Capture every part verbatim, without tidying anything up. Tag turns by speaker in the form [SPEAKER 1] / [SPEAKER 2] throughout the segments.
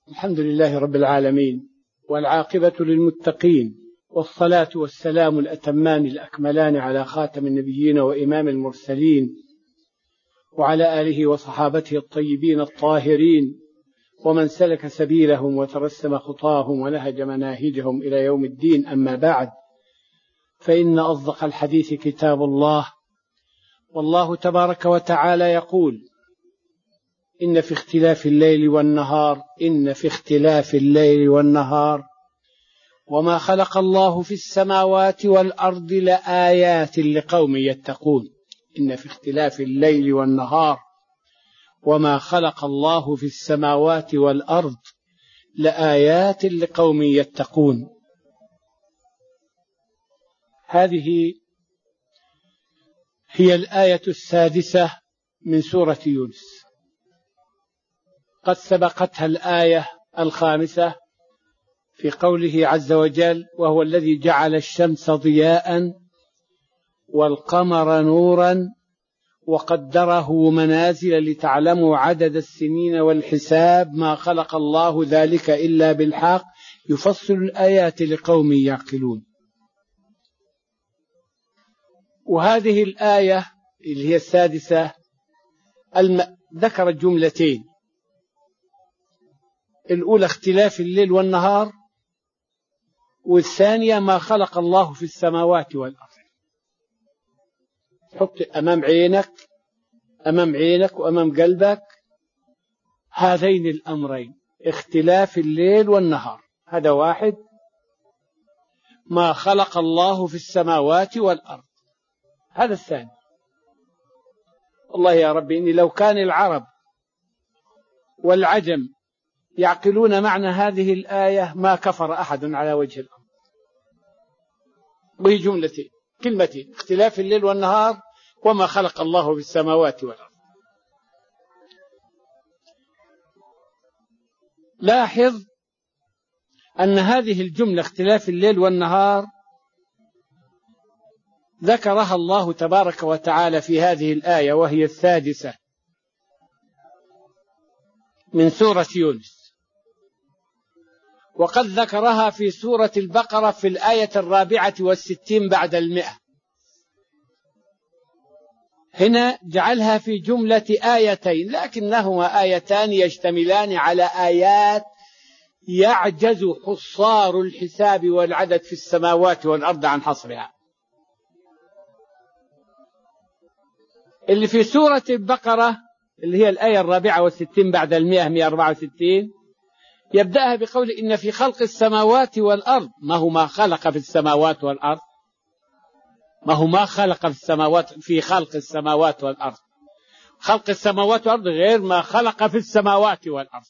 [SPEAKER 1] الحمد لله رب العالمين، والعاقبة للمتقين، والصلاة والسلام الأتمان الأكملان على خاتم النبيين وإمام المرسلين، وعلى آله وصحابته الطيبين الطاهرين، ومن سلك سبيلهم وترسم خطاهم ونهج مناهجهم إلى يوم الدين. أما بعد، فإن أصدق الحديث كتاب الله، والله تبارك وتعالى يقول: إن في اختلاف الليل والنهار إن في اختلاف الليل والنهار وما خلق الله في السماوات والأرض لآيات لقوم يتقون. إن في اختلاف الليل والنهار وما خلق الله في السماوات والأرض لآيات لقوم يتقون. هذه هي الآية السادسة من سورة يونس. قد سبقتها الآية الخامسة في قوله عز وجل: وهو الذي جعل الشمس ضياء والقمر نورا وقدره منازل لتعلموا عدد السنين والحساب ما خلق الله ذلك إلا بالحق يفصل الآيات لقوم يعقلون. وهذه الآية اللي هي السادسة الم... ذكرت جملتين: الأولى اختلاف الليل والنهار، والثانية ما خلق الله في السماوات والأرض. حط أمام عينك أمام عينك وأمام قلبك هذين الأمرين: اختلاف الليل والنهار، هذا واحد، ما خلق الله في السماوات والأرض، هذا الثاني. والله يا ربي، إني لو كان العرب والعجم يعقلون معنى هذه الآية ما كفر أحد على وجه الأرض. وهي جملتين، كلمتين: اختلاف الليل والنهار وما خلق الله في السماوات والأرض. لاحظ أن هذه الجملة اختلاف الليل والنهار ذكرها الله تبارك وتعالى في هذه الآية، وهي السادسة من سورة يونس، وقد ذكرها في سورة البقرة في الآية الرابعة والستين بعد المئة. هنا جعلها في جملة آيتين، لكنهما آيتان يشتملان على آيات يعجز حصار الحساب والعدد في السماوات والأرض عن حصرها. اللي في سورة البقرة اللي هي الآية الرابعة والستين بعد المئة، مئة وأربعة وستين، يبدأها بقول: إن في خلق السماوات والأرض. ما هو ما خلق في السماوات والأرض؟ ما هو ما خلق في السماوات، في خلق السماوات والأرض. خلق السماوات والأرض غير ما خلق في السماوات والأرض.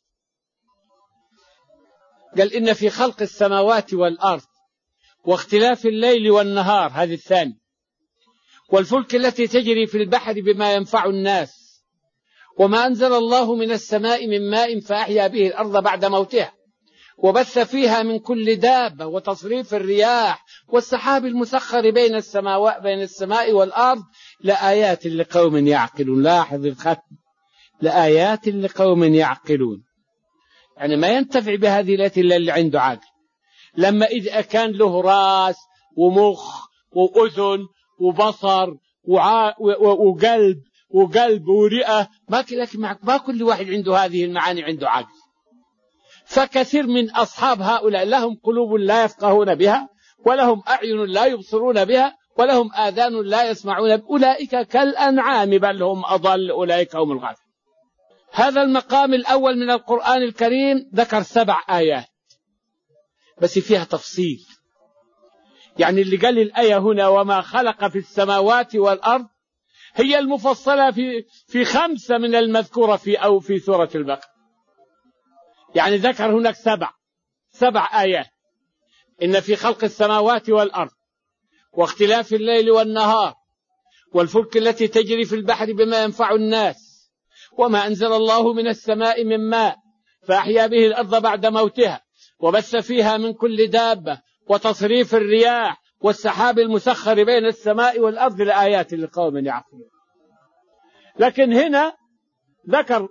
[SPEAKER 1] قال: إن في خلق السماوات والأرض واختلاف الليل والنهار، هذه الثاني، والفلك التي تجري في البحر بما ينفع الناس، وما أنزل الله من السماء من ماء فأحيا به الأرض بعد موتها، وبث فيها من كل دابة، وتصريف الرياح، والسحاب المسخر بين السماء بين السماء والأرض لآيات لقوم يعقلون. لاحظ الختم: لآيات لقوم يعقلون، يعني ما ينتفع بهذه الآيات إلا اللي عنده عقل. لما إذا كان له راس ومخ وأذن وبصر وعا وقلب وقلب ورئة، ما ما كل واحد عنده هذه المعاني عنده عقل. فكثير من أصحاب هؤلاء لهم قلوب لا يفقهون بها، ولهم أعين لا يبصرون بها، ولهم آذان لا يسمعون بها. أولئك كالأنعام بل هم أضل، أولئك هم الغافلون. هذا المقام الأول من القرآن الكريم ذكر سبع آيات بس فيها تفصيل. يعني اللي قال الآية هنا وما خلق في السماوات والأرض هي المفصلة في في خمسة من المذكورة في أو في سورة البقرة. يعني ذكر هناك سبع سبع آيات: إن في خلق السماوات والأرض واختلاف الليل والنهار والفلك التي تجري في البحر بما ينفع الناس، وما أنزل الله من السماء من ماء فأحيا به الأرض بعد موتها، وبث فيها من كل دابة، وتصريف الرياح، والسحاب المسخر بين السماء والأرض لآيات لقوم يعقلون. لكن هنا ذكر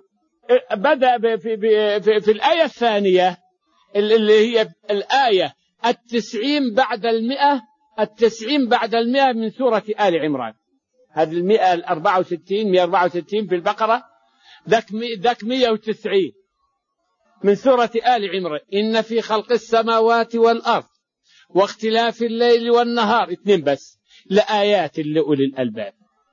[SPEAKER 1] بدأ في, في, في الآية الثانية اللي هي الآية التسعين بعد المئة، التسعين بعد المئة من سورة آل عمران. هذه المئة الأربعة وستين، مئة أربعة وستين في البقرة، ذاك ذاك مئة وتسعين من سورة آل عمران. إن في خلق السماوات والأرض واختلاف الليل والنهار، اثنين بس، لآيات لأولي الألباب.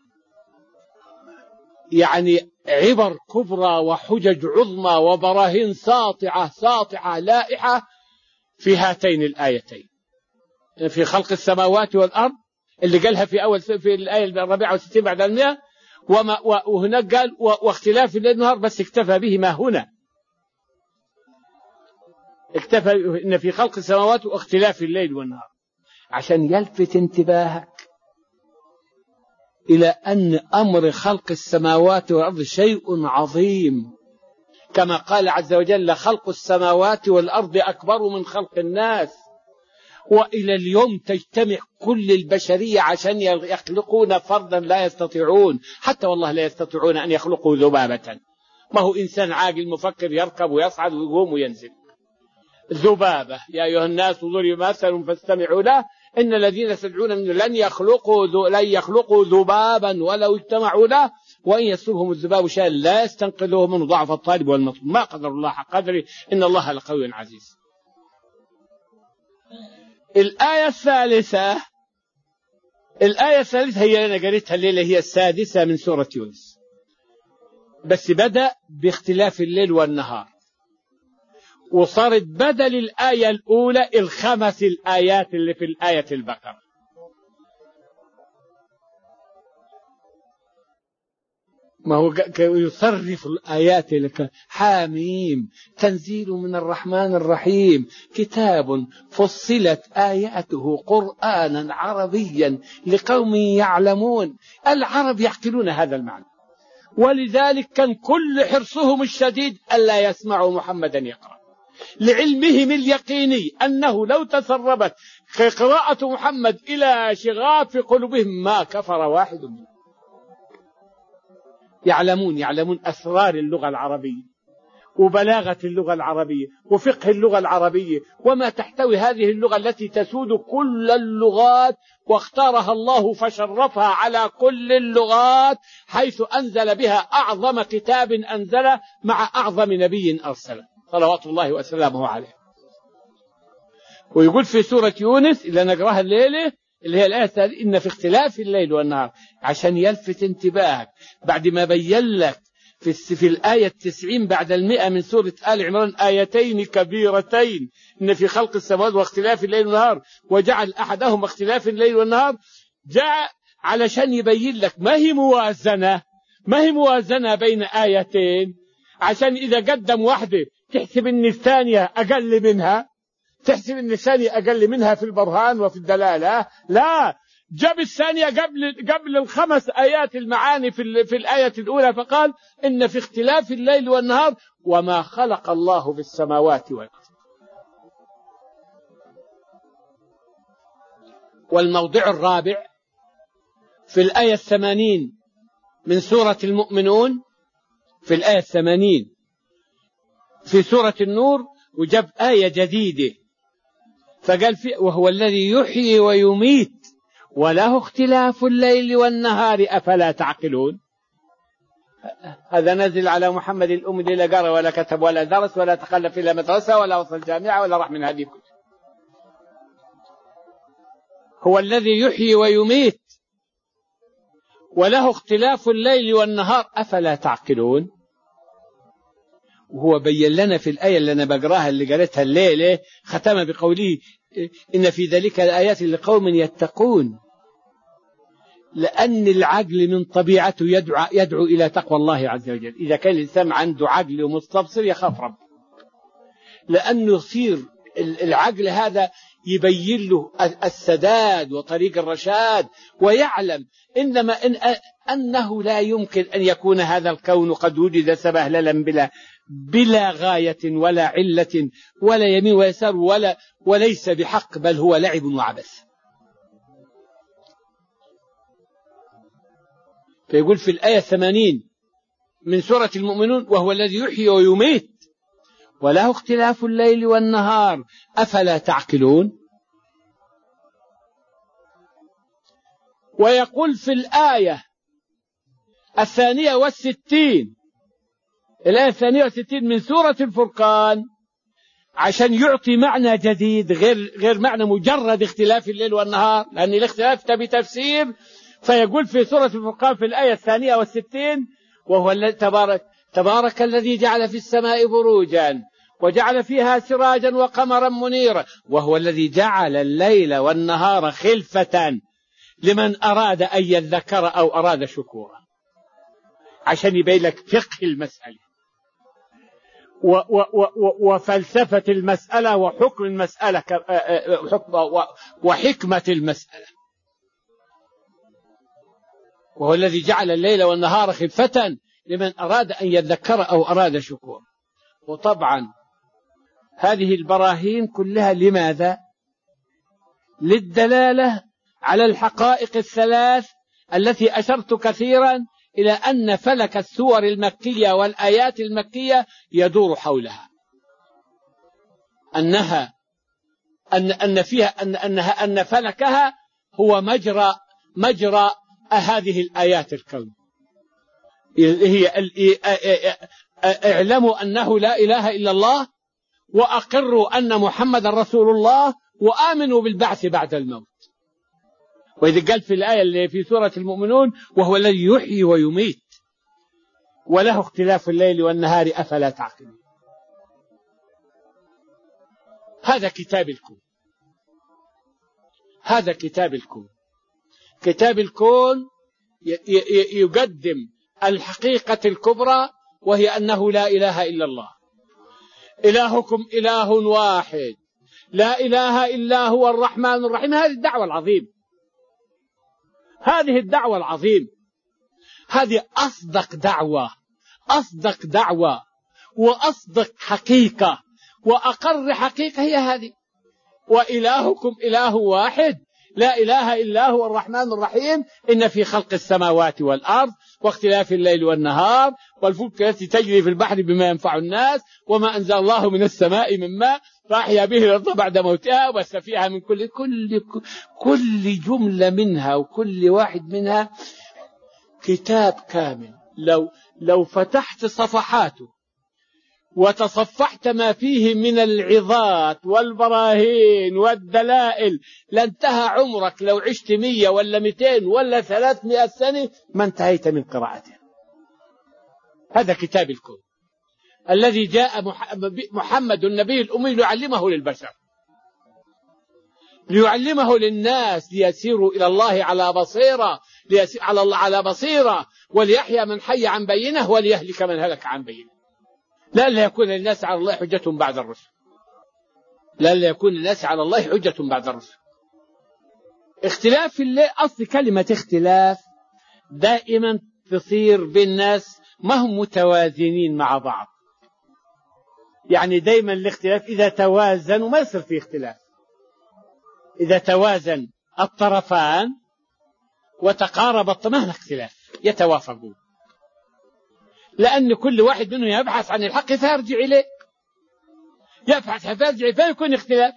[SPEAKER 1] يعني عبر كبرى وحجج عظمى وبراهين ساطعة ساطعة لائحة في هاتين الآيتين، في خلق السماوات والأرض اللي قالها في أول في الآية الرابعة والستين بعد المئة، وما وهناك قال واختلاف الليل والنهار، بس اكتفى به ما هنا، اكتفى إن في خلق السماوات واختلاف الليل والنهار، عشان يلفت انتباهك إلى أن أمر خلق السماوات والأرض شيء عظيم، كما قال عز وجل خلق السماوات والأرض أكبر من خلق الناس. وإلى اليوم تجتمع كل البشرية عشان يخلقون فردا لا يستطيعون، حتى والله لا يستطيعون أن يخلقوا ذبابة. ما هو إنسان عاقل مفكر يركب ويصعد ويقوم وينزل. ذبابة، يا أيها الناس ضرب مثل فاستمعوا له إن الذين تدعون من لن يخلقوا لن يخلقوا ذبابا ولو اجتمعوا له وإن يسلبهم الذباب شيئا لا يستنقذوه منه ضعف الطالب والمطلوب، ما قدر الله حق قدره إن الله لقوي عزيز. الآية الثالثة، الآية الثالثة هي اللي أنا قريتها الليلة، هي السادسة من سورة يونس، بس بدأ باختلاف الليل والنهار، وصارت بدل الآية الأولى الخمس الآيات اللي في الآية البقرة. ما هو يصرف الآيات لك. حاميم تنزيل من الرحمن الرحيم، كتاب فصلت آياته قرآنا عربيا لقوم يعلمون. العرب يعقلون هذا المعنى، ولذلك كان كل حرصهم الشديد ألا يسمعوا محمدا يقرأ، لعلمهم اليقيني أنه لو تسربت قراءة محمد إلى شغاف قلوبهم ما كفر واحد منهم. يعلمون يعلمون أسرار اللغة العربية وبلاغة اللغة العربية وفقه اللغة العربية وما تحتوي هذه اللغة التي تسود كل اللغات، واختارها الله فشرفها على كل اللغات، حيث أنزل بها أعظم كتاب أنزله مع أعظم نبي أرسله صلوات الله وسلامه عليه. ويقول في سورة يونس اللي نقراها الليلة اللي هي الآية الثالثة إن في اختلاف الليل والنهار، عشان يلفت انتباهك بعد ما بين لك في, في الآية التسعين بعد المئة من سورة آل عمران آيتين كبيرتين، إن في خلق السماوات واختلاف الليل والنهار وجعل أحدهم اختلاف الليل والنهار، جاء علشان يبين لك ما هي موازنة، ما هي موازنة بين آيتين، عشان إذا قدم واحدة تحسب إن الثانية أقل منها، تحسب إن الثانية أقل منها في البرهان وفي الدلالة. لا، جاب الثانية قبل قبل الخمس آيات المعاني في في الآية الأولى، فقال إن في اختلاف الليل والنهار وما خلق الله في السماوات والأرض. والموضع الرابع في الآية الثمانين من سورة المؤمنون، في الآية الثمانين في سورة النور، وجاب آية جديدة فقال في وهو الذي يحيي ويميت وله اختلاف الليل والنهار أفلا تعقلون. هذا نزل على محمد الأمي لا قرأ ولا كتب ولا درس ولا تخلف إلى مدرسة ولا وصل جامعة ولا راح من هذه كله. هو الذي يحيي ويميت وله اختلاف الليل والنهار أفلا تعقلون. وهو بين لنا في الآية اللي أنا بقراها اللي قريتها الليلة، ختم بقوله إن في ذلك الآيات لقوم يتقون، لأن العقل من طبيعته يدعو, يدعو إلى تقوى الله عز وجل. إذا كان الإنسان عنده عقل ومستبصر يخاف رب، لأنه يصير العقل هذا يبين له السداد وطريق الرشاد، ويعلم إنما إن أنه لا يمكن أن يكون هذا الكون قد وجد سبهللا بلا بلا غاية ولا علة ولا يمين ويسار ولا وليس بحق، بل هو لعب وعبث. فيقول في الآية الثمانين من سورة المؤمنون وهو الذي يحيي ويميت وله اختلاف الليل والنهار أفلا تعقلون. ويقول في الآية الثانية والستين الآية الثانية والستين من سورة الفرقان عشان يعطي معنى جديد غير غير معنى مجرد اختلاف الليل والنهار، لأن الاختلاف تبي تفسير. فيقول في سورة الفرقان في الآية الثانية والستين وهو الذي تبارك تبارك الذي جعل في السماء بروجا وجعل فيها سراجا وقمرا منيرا وهو الذي جعل الليل والنهار خلفة لمن أراد أن يذكر أو أراد شكورا، عشان يبين لك فقه المسألة و و و وفلسفة المسألة وحكم المسألة وحكمة المسألة. وهو الذي جعل الليل والنهار خلفة لمن أراد أن يذكر أو أراد شكورا. وطبعا هذه البراهين كلها لماذا؟ للدلالة على الحقائق الثلاث التي أشرت كثيرا إلى أن فلك السور المكية والآيات المكية يدور حولها، أنها أن أن فيها أن أنها أن فلكها هو مجرى مجرى هذه الآيات الكون. هي اعلموا أنه لا إله إلا الله وأقروا أن محمد رسول الله وآمنوا بالبعث بعد الموت. وإذا قال في الآية اللي في سورة المؤمنون وهو الذي يحيي ويميت وله اختلاف الليل والنهار أفلا تعقلون. هذا كتاب الكون، هذا كتاب الكون. كتاب الكون يقدم الحقيقة الكبرى وهي أنه لا إله إلا الله، إلهكم إله واحد لا إله إلا هو الرحمن الرحيم. هذه الدعوة العظيمة، هذه الدعوة العظيمة، هذه أصدق دعوة، أصدق دعوة وأصدق حقيقة وأقر حقيقة هي هذه. وإلهكم إله واحد لا إله إلا هو الرحمن الرحيم إن في خلق السماوات والأرض واختلاف الليل والنهار والفلك التي تجري في البحر بما ينفع الناس وما أنزل الله من السماء من ماء فأحيا به الأرض بعد موتها وبث فيها من كل كل كل جملة منها وكل واحد منها كتاب كامل. لو لو فتحت صفحاته وتصفحت ما فيه من العظات والبراهين والدلائل لانتهى عمرك. لو عشت مية ولا مئتين ولا ثلاثمائة سنة ما انتهيت من قراءته. هذا كتاب الكون الذي جاء محمد النبي الأمي ليعلمه للبشر، ليعلمه للناس ليسيروا إلى الله على بصيرة، على الله على بصيرة، وليحيى من حي عن بينه وليهلك من هلك عن بينه. لا لا يكون للناس على الله حجة بعد الرسل، لا لا يكون للناس على الله حجة بعد الرسل. اختلاف الليل، أصل كلمة اختلاف دائما تصير بالناس ما هم متوازنين مع بعض. يعني دائما الاختلاف إذا توازنوا ما يصير فيه اختلاف. إذا توازن الطرفان وتقارب الطرفان اختلاف يتوافقون، لأن كل واحد منهم يبحث عن الحق فيرجع إليه، يبحث فيرجع فيكون اختلاف.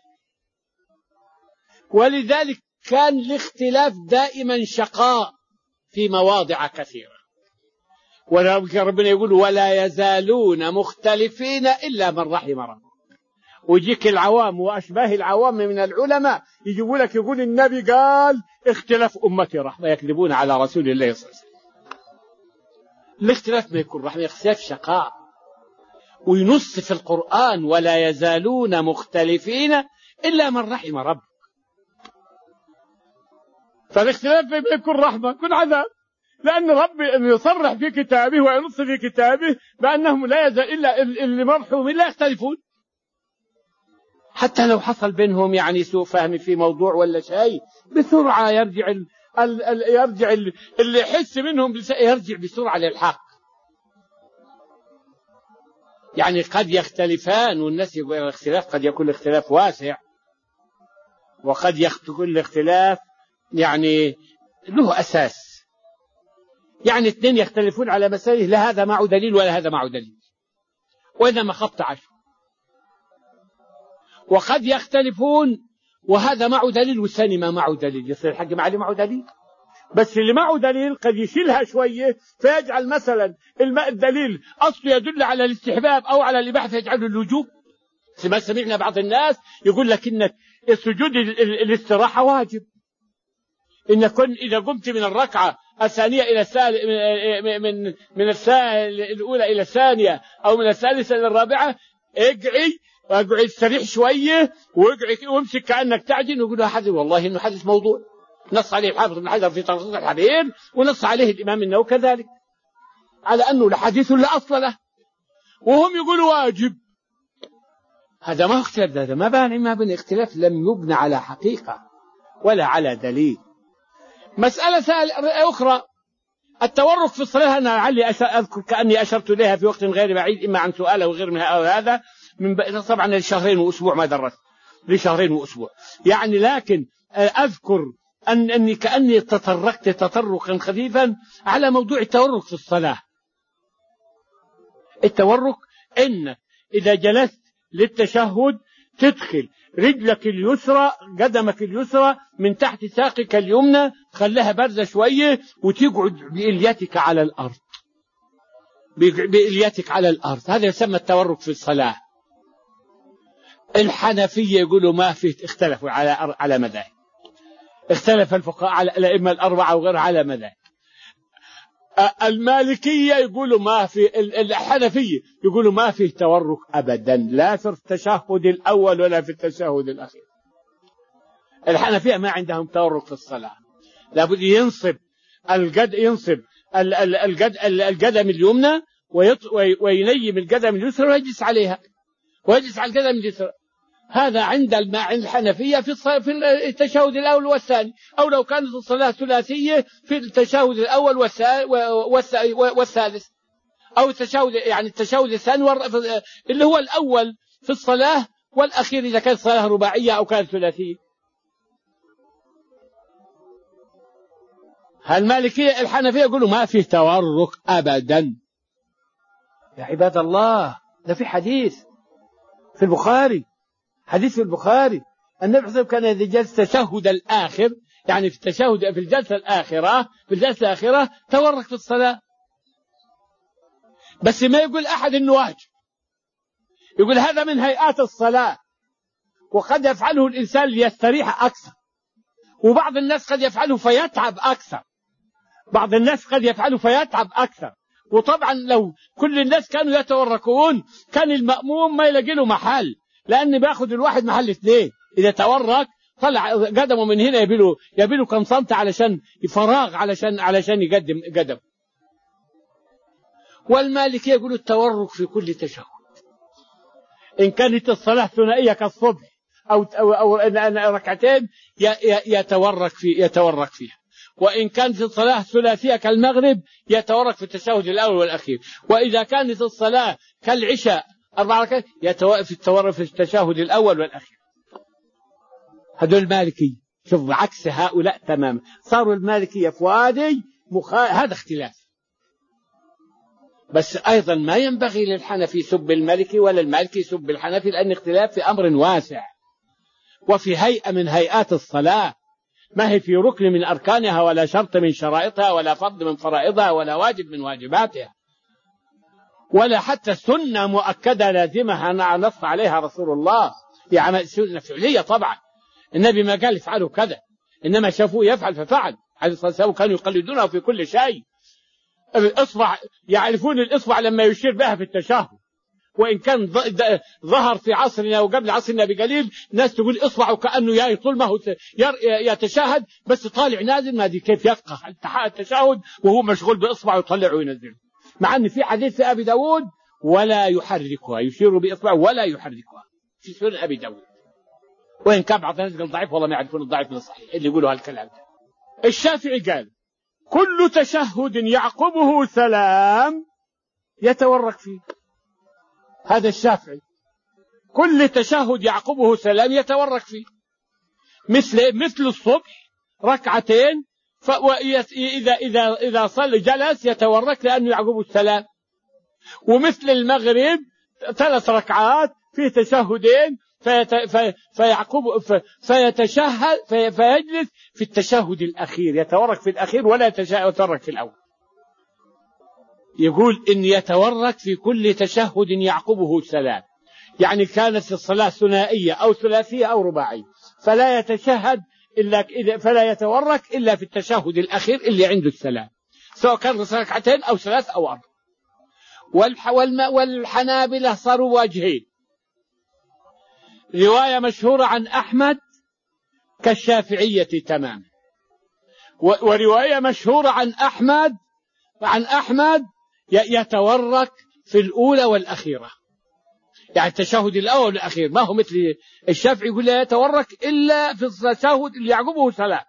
[SPEAKER 1] ولذلك كان الاختلاف دائما شقاء في مواضع كثيرة. وربنا يقول ولا يزالون مختلفين إلا من رحم ربك. ويجيك العوام وأشباه العوام من العلماء يجيبوا لك يقول النبي قال اختلاف أمتي رحمة، يكذبون على رسول الله صلى الله عليه وسلم. الاختلاف ما يكون رحمة، اختلاف شقاء. وينص في القرآن ولا يزالون مختلفين إلا من رحم ربك. فالاختلاف ما يكون رحمة، يكون عذاب، لأن ربي يصرح في كتابه وينص في كتابه بأنهم لا يزال إلا اللي مرحومين لا يختلفون، حتى لو حصل بينهم يعني سوء فهم في موضوع ولا شيء بسرعة يرجع ال ال ال يرجع ال اللي يحس منهم يرجع بسرعة للحق. يعني قد يختلفان والناس يقول الاختلاف قد يكون الاختلاف واسع، وقد يكون الاختلاف يعني له أساس. يعني اثنين يختلفون على مسألة لا هذا معه دليل ولا هذا معه دليل، وإنما خبط عشر. وقد يختلفون وهذا معه دليل والثاني ما معه دليل، يصير الحق معلي معه دليل، بس اللي معه دليل قد يشيلها شوية فيجعل مثلا الماء الدليل أصله يدل على الاستحباب أو على الإباحة فيجعله الوجوب. ما سمعنا بعض الناس يقول لك إنك السجود الاستراحة واجب، إنك إذا قمت من الركعة الثانية إلى الثالث من من الثانية الأولى إلى الثانية أو من الثالثة إلى الرابعة اقعي واقعد استريح شوية واقعي وامسك كأنك تعجن، ويقول حديث والله إنه حديث موضوع نص عليه الحافظ بن حجر في تلخيص الحديث ونص عليه الإمام النووي كذلك على أنه الحديث لا أصل له، وهم يقولوا واجب. هذا ما اختلاف، هذا ما بان ما بين اختلاف لم يبنى على حقيقة ولا على دليل. مسألة أخرى التورك في الصلاة، أنا لعلي أذكر كأني أشرت إليها في وقت غير بعيد إما عن سؤال أو غير من هذا من طبعا لشهرين وأسبوع ما درست لشهرين وأسبوع يعني، لكن أذكر أن أني كأني تطرقت تطرقا خفيفا على موضوع التورك في الصلاة. التورك إن إذا جلست للتشهد تدخل رجلك اليسرى قدمك اليسرى من تحت ساقك اليمنى خليها بارزة شوية وتقعد بإليتك على الأرض بإليتك على الأرض، هذا يسمى التورك في الصلاة. الحنفية يقولوا ما فيه، اختلفوا على على مذاهب، اختلف الفقهاء على الأئمة الأربعة وغير على مذاهب. المالكية يقولوا ما في، الحنفية يقولوا ما فيه تورك أبدا لا في التشهد الأول ولا في التشهد الأخير. الحنفية ما عندهم تورك في الصلاة، لابد ينصب القد ينصب القد القدم اليمنى وينيم القدم اليسرى ويجلس عليها ويجلس على القدم اليسرى. هذا عند الحنفية في التشهد الأول والثاني، أو لو كانت الصلاة ثلاثية في التشهد الأول والثالث، أو التشهد يعني التشهد الثاني اللي هو الأول في الصلاة والأخير إذا كانت صلاة رباعية أو كانت ثلاثية. المالكية الحنفية يقولوا ما فيه تورك أبدا. يا عباد الله ده في حديث في البخاري، حديث في البخاري النبي صلى الله عليه وسلم كان إذا جلس التشهد الآخر يعني في التشهد في الجلسة الآخرة في الجلسة الآخرة تورك في الصلاة، بس ما يقول أحد إنه واجب، يقول هذا من هيئات الصلاة وقد يفعله الإنسان ليستريح أكثر، وبعض الناس قد يفعله فيتعب أكثر، بعض الناس قد يفعله فيتعب أكثر. وطبعا لو كل الناس كانوا يتوركون كان المأموم ما يلاقي له محل، لأن بياخد الواحد محل اثنين، إذا تورك طلع قدمه من هنا يبيله يبيله كم سنتي علشان فراغ علشان علشان يقدم قدم. والمالكية يقولوا التورك في كل تشهد، إن كانت الصلاة ثنائية كالصبح أو أو, أو ركعتين يتورك في يتورك فيها، وإن كانت الصلاة ثلاثية كالمغرب يتورك في التشهد الأول والأخير، وإذا كانت الصلاة كالعشاء أربع ركعات يتورك في التورك في التشهد الأول والأخير. هذول المالكية، شوف عكس هؤلاء تماما، صاروا المالكية في وادي مخا... هذا اختلاف. بس أيضا ما ينبغي للحنفي سب المالكي ولا المالكي سب الحنفي، لأن اختلاف في أمر واسع وفي هيئة من هيئات الصلاة، ما هي في ركن من أركانها ولا شرط من شرائطها ولا فرض من فرائضها ولا واجب من واجباتها، ولا حتى سنة مؤكدة لازمها نص عليها رسول الله، يعني سنة فعلية. طبعا النبي ما قال افعلوا كذا، إنما شافوه يفعل ففعل عليه الصلاة والسلام، كانوا يقلدونه في كل شيء. الإصبع يعرفون الإصبع لما يشير بها في التشهد، وإن كان ظهر في عصرنا وقبل عصرنا بقليل ناس تقول إصبعه كأنه يا طول ما هو يتشاهد بس طالع نازل، ما دي كيف يفقه التشهد وهو مشغول بإصبعه يطلع وينزل، مع أن في حديث في أبي داود ولا يحركها، يشير بإصبعه ولا يحركها في سنن أبي داود، وإن كان بعض الناس قال ضعيف، والله ما يعرفون الضعيف من الصحيح اللي يقولوا هالكلام ده. الشافعي قال كل تشهد يعقبه سلام يتورك فيه، هذا الشافعي كل تشهد يعقبه سلام يتورك فيه، مثل مثل الصبح ركعتين فإذا إذا إذا صلى جلس يتورك لأنه يعقب السلام. ومثل المغرب ثلاث ركعات في تشهدين فيت في فيعقب في فيتشهد في فيجلس في التشهد الأخير، يتورك في الأخير ولا يتورك في الأول. يقول إن يتورك في كل تشهد يعقبه سلام، يعني كانت الصلاة ثنائية أو ثلاثية أو رباعية فلا يتشهد إلا فلا يتورك إلا في التشهد الأخير اللي عنده السلام، سواء كان ركعتين أو ثلاث أو أربع. والحنابلة صاروا وجهين، رواية مشهورة عن أحمد كالشافعية تماما، ورواية مشهورة عن أحمد عن أحمد يتورك في الأولى والأخيرة، يعني التشهد الأول والأخير، ما هو مثل الشافعي يقول لا يتورك إلا في التشهد اللي يعقبه سلام.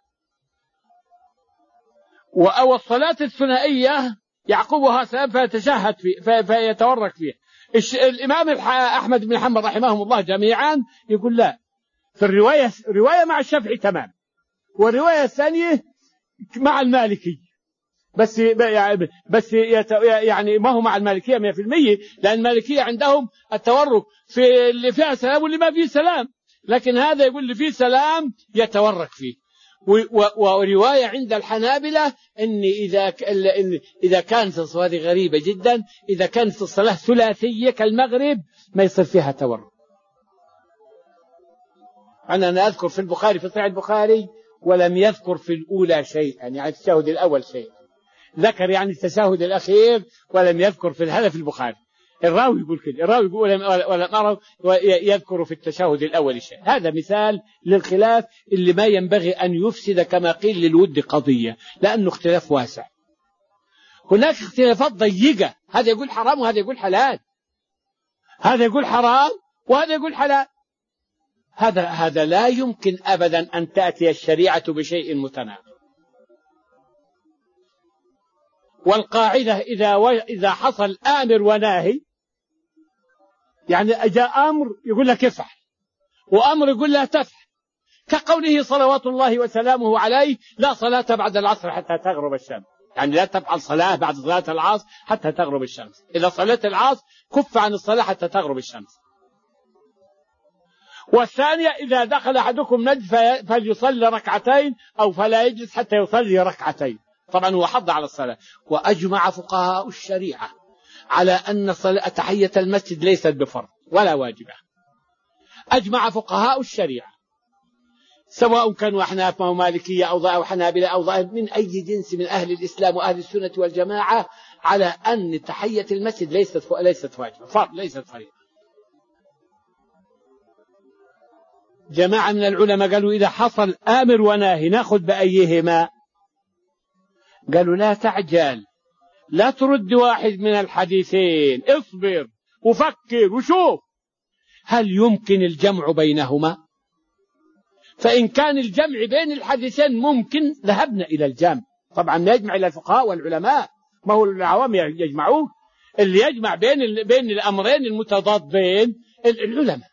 [SPEAKER 1] أو الصلاة الثنائية يعقبها سلام فيتشهد فيه فيتورك فيه. الإمام أحمد بن حنبل رحمهم الله جميعا يقول لا، في الرواية رواية مع الشافعي تمام، والرواية الثانية مع المالكي، بس بس يعني ما هو مع المالكية مئة في المئة، لأن المالكية عندهم التورك في اللي فيها سلام واللي ما فيه سلام، لكن هذا يقول اللي فيه سلام يتورك فيه. ورواية عند الحنابلة إن إذا إن إذا كانت الصلاة غريبة جدا، إذا كانت الصلاة ثلاثية كالمغرب ما يصير فيها تورك. أنا أنا أذكر في البخاري في صحيح البخاري ولم يذكر في الأولى شيئا، يعني التشهد الأول شيء، ذكر يعني التشهد الأخير ولم يذكر في هذا في البخاري. الراوي يقول كده، الراوي يقول ولم أرى يذكر في التشهد الأول شيء. هذا مثال للخلاف اللي ما ينبغي أن يفسد كما قيل للود قضية، لأنه اختلاف واسع. هناك اختلافات ضيقة، هذا يقول حرام وهذا يقول حلال، هذا يقول حرام وهذا يقول حلال. هذا هذا لا يمكن أبدا أن تأتي الشريعة بشيء متناقض. والقاعدة إذا و... إذا حصل آمر وناهي، يعني جاء أمر يقول لك افعل وأمر يقول لا تفعل، كقوله صلوات الله وسلامه عليه لا صلاة بعد العصر حتى تغرب الشمس، يعني لا تفعل صلاة بعد صلاة العصر حتى تغرب الشمس، إذا صليت العصر كف عن الصلاة حتى تغرب الشمس. والثانية إذا دخل أحدكم نجد فليصلي ركعتين أو فلا يجلس حتى يصلي ركعتين، طبعا هو حض على الصلاة. وأجمع فقهاء الشريعة على أن تحية المسجد ليست بفرض ولا واجبة، أجمع فقهاء الشريعة سواء كانوا أحناف أو مالكية أو حنابلة أو ظاهر من أي جنس من أهل الإسلام وأهل السنة والجماعة على أن تحية المسجد ليست ليست واجبة، فرض ليست فريضة. جماعة من العلماء قالوا إذا حصل آمر وناهي نأخذ بأيهما؟ قالوا لا تعجل، لا ترد واحد من الحديثين، اصبر وفكر وشوف هل يمكن الجمع بينهما. فإن كان الجمع بين الحديثين ممكن ذهبنا إلى الجمع، طبعا يجمع إلى الفقهاء والعلماء، ما هو العوام يجمعون، اللي يجمع بين بين الأمرين المتضادين العلماء.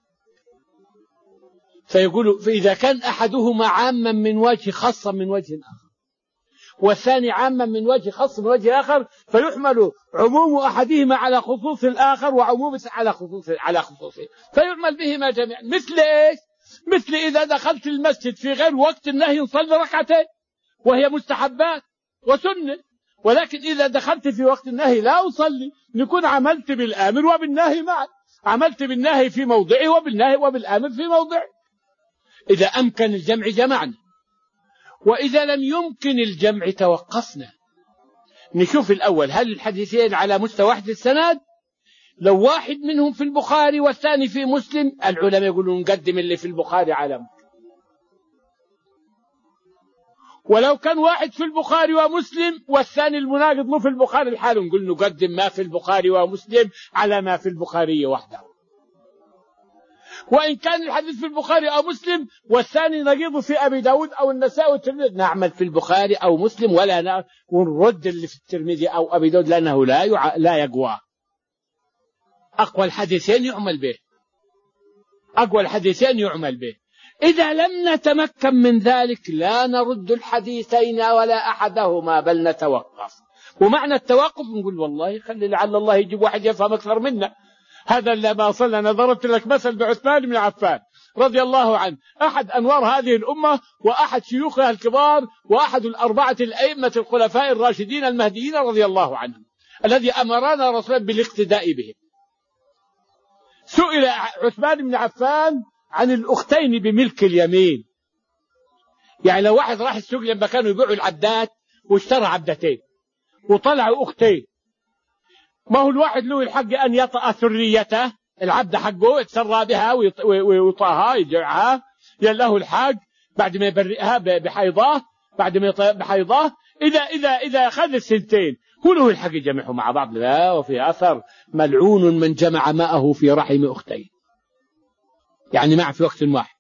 [SPEAKER 1] فيقولوا فإذا كان أحدهما عاما من وجه خاصا من وجه آخر والثاني عاما من وجه خاص من وجه آخر فيحمل عموم أحدهما على خصوص الآخر وعموم على خصوص على خصوصه فيعمل بهما جميعا. مثل إيش؟ مثل إذا دخلت المسجد في غير وقت النهي نصلي ركعتين وهي مستحبات وسنة، ولكن إذا دخلت في وقت النهي لا أصلي، نكون عملت بالآمر وبالنهي معا، عملت بالنهي في موضعه وبالنهي وبالآمر في موضعه. إذا أمكن الجمع جمعنا، وإذا لم يمكن الجمع توقفنا نشوف الأول هل الحديثين على مستوى واحد السند. لو واحد منهم في البخاري والثاني في مسلم العلماء يقولون نقدم اللي في البخاري على مسلم، ولو كان واحد في البخاري ومسلم والثاني المناقض مو في البخاري الحال نقول نقدم ما في البخاري ومسلم على ما في البخاري وحده. وإن كان الحديث في البخاري أو مسلم والثاني نقيضه في أبي داود أو النسائي والترمذي نعمل في البخاري أو مسلم ولا ونرد اللي في الترمذي أو أبي داود لأنه لا يع... لا يقوى. أقوى الحديثين يعمل به، أقوى الحديثين يعمل به. إذا لم نتمكن من ذلك لا نرد الحديثين ولا أحدهما بل نتوقف. ومعنى التوقف نقول والله خلي لعل الله يجيب واحد يفهم أكثر منا. هذا اللي ما صلى. أنا ضربت لك مثل بعثمان بن عفان رضي الله عنه، أحد أنوار هذه الأمة وأحد شيوخها الكبار وأحد الأربعة الأئمة الخلفاء الراشدين المهديين رضي الله عنهم، الذي أمرنا رسولا بالاقتداء بهم. سئل عثمان بن عفان عن الأختين بملك اليمين. يعني لو واحد راح السوق لما كانوا يبيعوا العبدات واشترى عبدتين وطلعوا أختين، ما هو الواحد له الحق أن يطأ ثريته، العبد حقه يتسرى بها ويطاها يجعها، له الحق بعد ما يبرئها بحيضاه، بعد ما يطأ بحيضاه إذا إذا إذا أخذ السنتين هو له الحق يجمعهم مع بعض. لا، وفي أثر ملعون من جمع ماءه في رحم أختين، يعني معه في وقت واحد.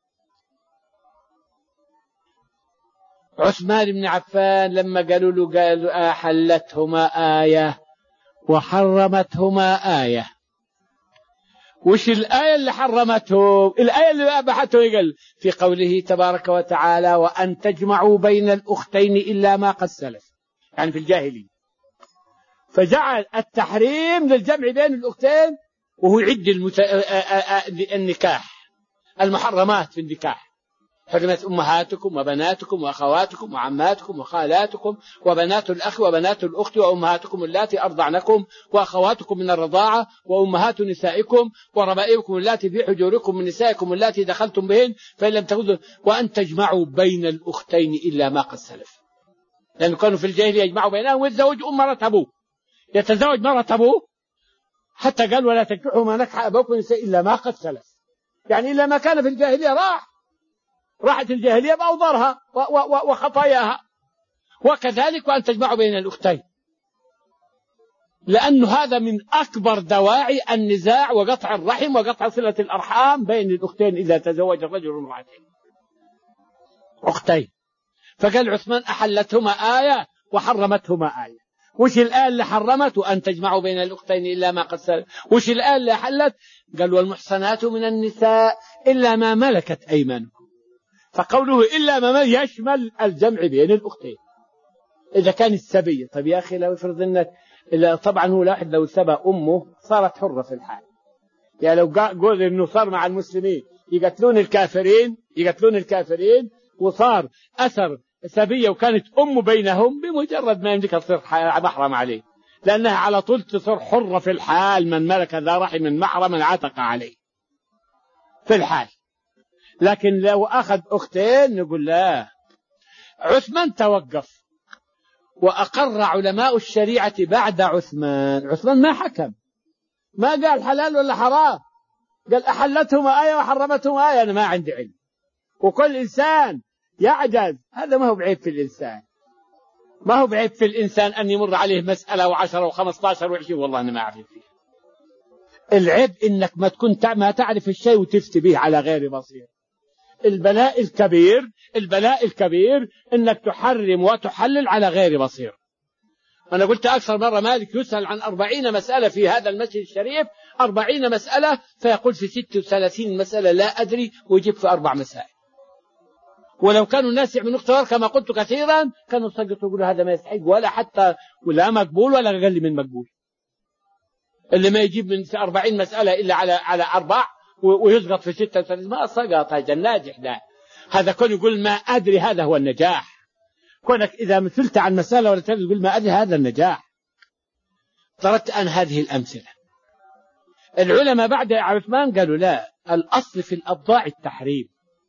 [SPEAKER 1] عثمان بن عفان لما قالوا له قالوا أحلتهما آية وحرمتهما آية. وش الآية اللي حرمته؟ الآية اللي أباحته قال في قوله تبارك وتعالى وأن تجمعوا بين الأختين إلا ما قد سلف، يعني في الجاهلية. فجعل التحريم للجمع بين الأختين وهو يعد المت... النكاح المحرمات في النكاح. حرمت أمهاتكم وبناتكم وأخواتكم وعماتكم وخالاتكم وبنات الأخ وبنات الأخت وأمهاتكم اللاتي أرضعنكم وأخواتكم من الرضاعة وأمهات نسائكم وربائبكم اللاتي في حجوركم من نسائكم اللاتي دخلتم بهن فإن لم تجدوا وأن تجمعوا بين الأختين إلا ما قد سلف. لأنه كانوا في الجاهلية يجمعوا بينهم ويتزوج أم مرة أبوه، يتزوج مرة أبوه، حتى قال ولا تنكحوا ما نكح أبوكم النساء إلا ما قد سلف، يعني إلا ما كان في الجاهلية راح راحت الجاهلية بأوضارها وخطاياها. وكذلك وأن تجمعوا بين الأختين، لأن هذا من أكبر دواعي النزاع وقطع الرحم وقطع صلة الأرحام بين الأختين إذا تزوج الرجل امرأتين أختين. فقال عثمان أحلتهما آية وحرمتهما آية. وش الآية اللي حرمت؟ وأن تجمعوا بين الأختين إلا ما قد سلف. وش الآية اللي حلت؟ قال والمحصنات من النساء إلا ما ملكت أيمانكم. فقوله إلا ما ملك يشمل الجمع بين الأختين إذا كان السبية. طيب يا أخي لو يفرض أنك طبعا هو لاحظ لو سبى أمه صارت حرة في الحال، يعني لو قول إنه صار مع المسلمين يقتلون الكافرين يقتلون الكافرين وصار أثر سبية وكانت أمه بينهم، بمجرد ما يملكها تصير محرم عليه، لأنها على طول تصير حرة في الحال. من ملك ذا رحم محرما عتق عليه في الحال. لكن لو أخذ أختين نقول لا. عثمان توقف وأقر علماء الشريعة بعد عثمان. عثمان ما حكم، ما قال حلال ولا حرام، قال أحلتهما آية وحرمتهما آية. أنا ما عندي علم، وكل إنسان يعجز. هذا ما هو بعيب في الإنسان، ما هو بعيب في الإنسان أن يمر عليه مسألة وعشرة وخمسة عشر وعشرين والله أنا ما أعرف فيه. العيب إنك ما تكون ما تعرف الشيء وتفتي به على غير بصير. البلاء الكبير البلاء الكبير إنك تحرم وتحلل على غير بصير. أنا قلت أكثر مرة مالك يسأل عن أربعين مسألة في هذا المسجد الشريف، أربعين مسألة، فيقول في ستة وثلاثين مسألة لا أدري ويجيب في أربع مسائل. ولو كانوا الناس يعملوا اختبار كما قلت كثيرا كانوا سقطوا يقولوا هذا ما يستحق ولا حتى ولا مقبول ولا أقل من مقبول. اللي ما يجيب من أربعين مسألة إلا على على أربع ويسقط في ستة وثلاثين ما سقط، هذا الناجح ده. هذا كون يقول ما أدري هذا هو النجاح. كونك إذا مثلت عن مسألة ولا تقول ما أدري هذا النجاح. طردت عن هذه الأمثلة. العلماء بعد عثمان قالوا لا، الأصل في الأبضاع التحريم.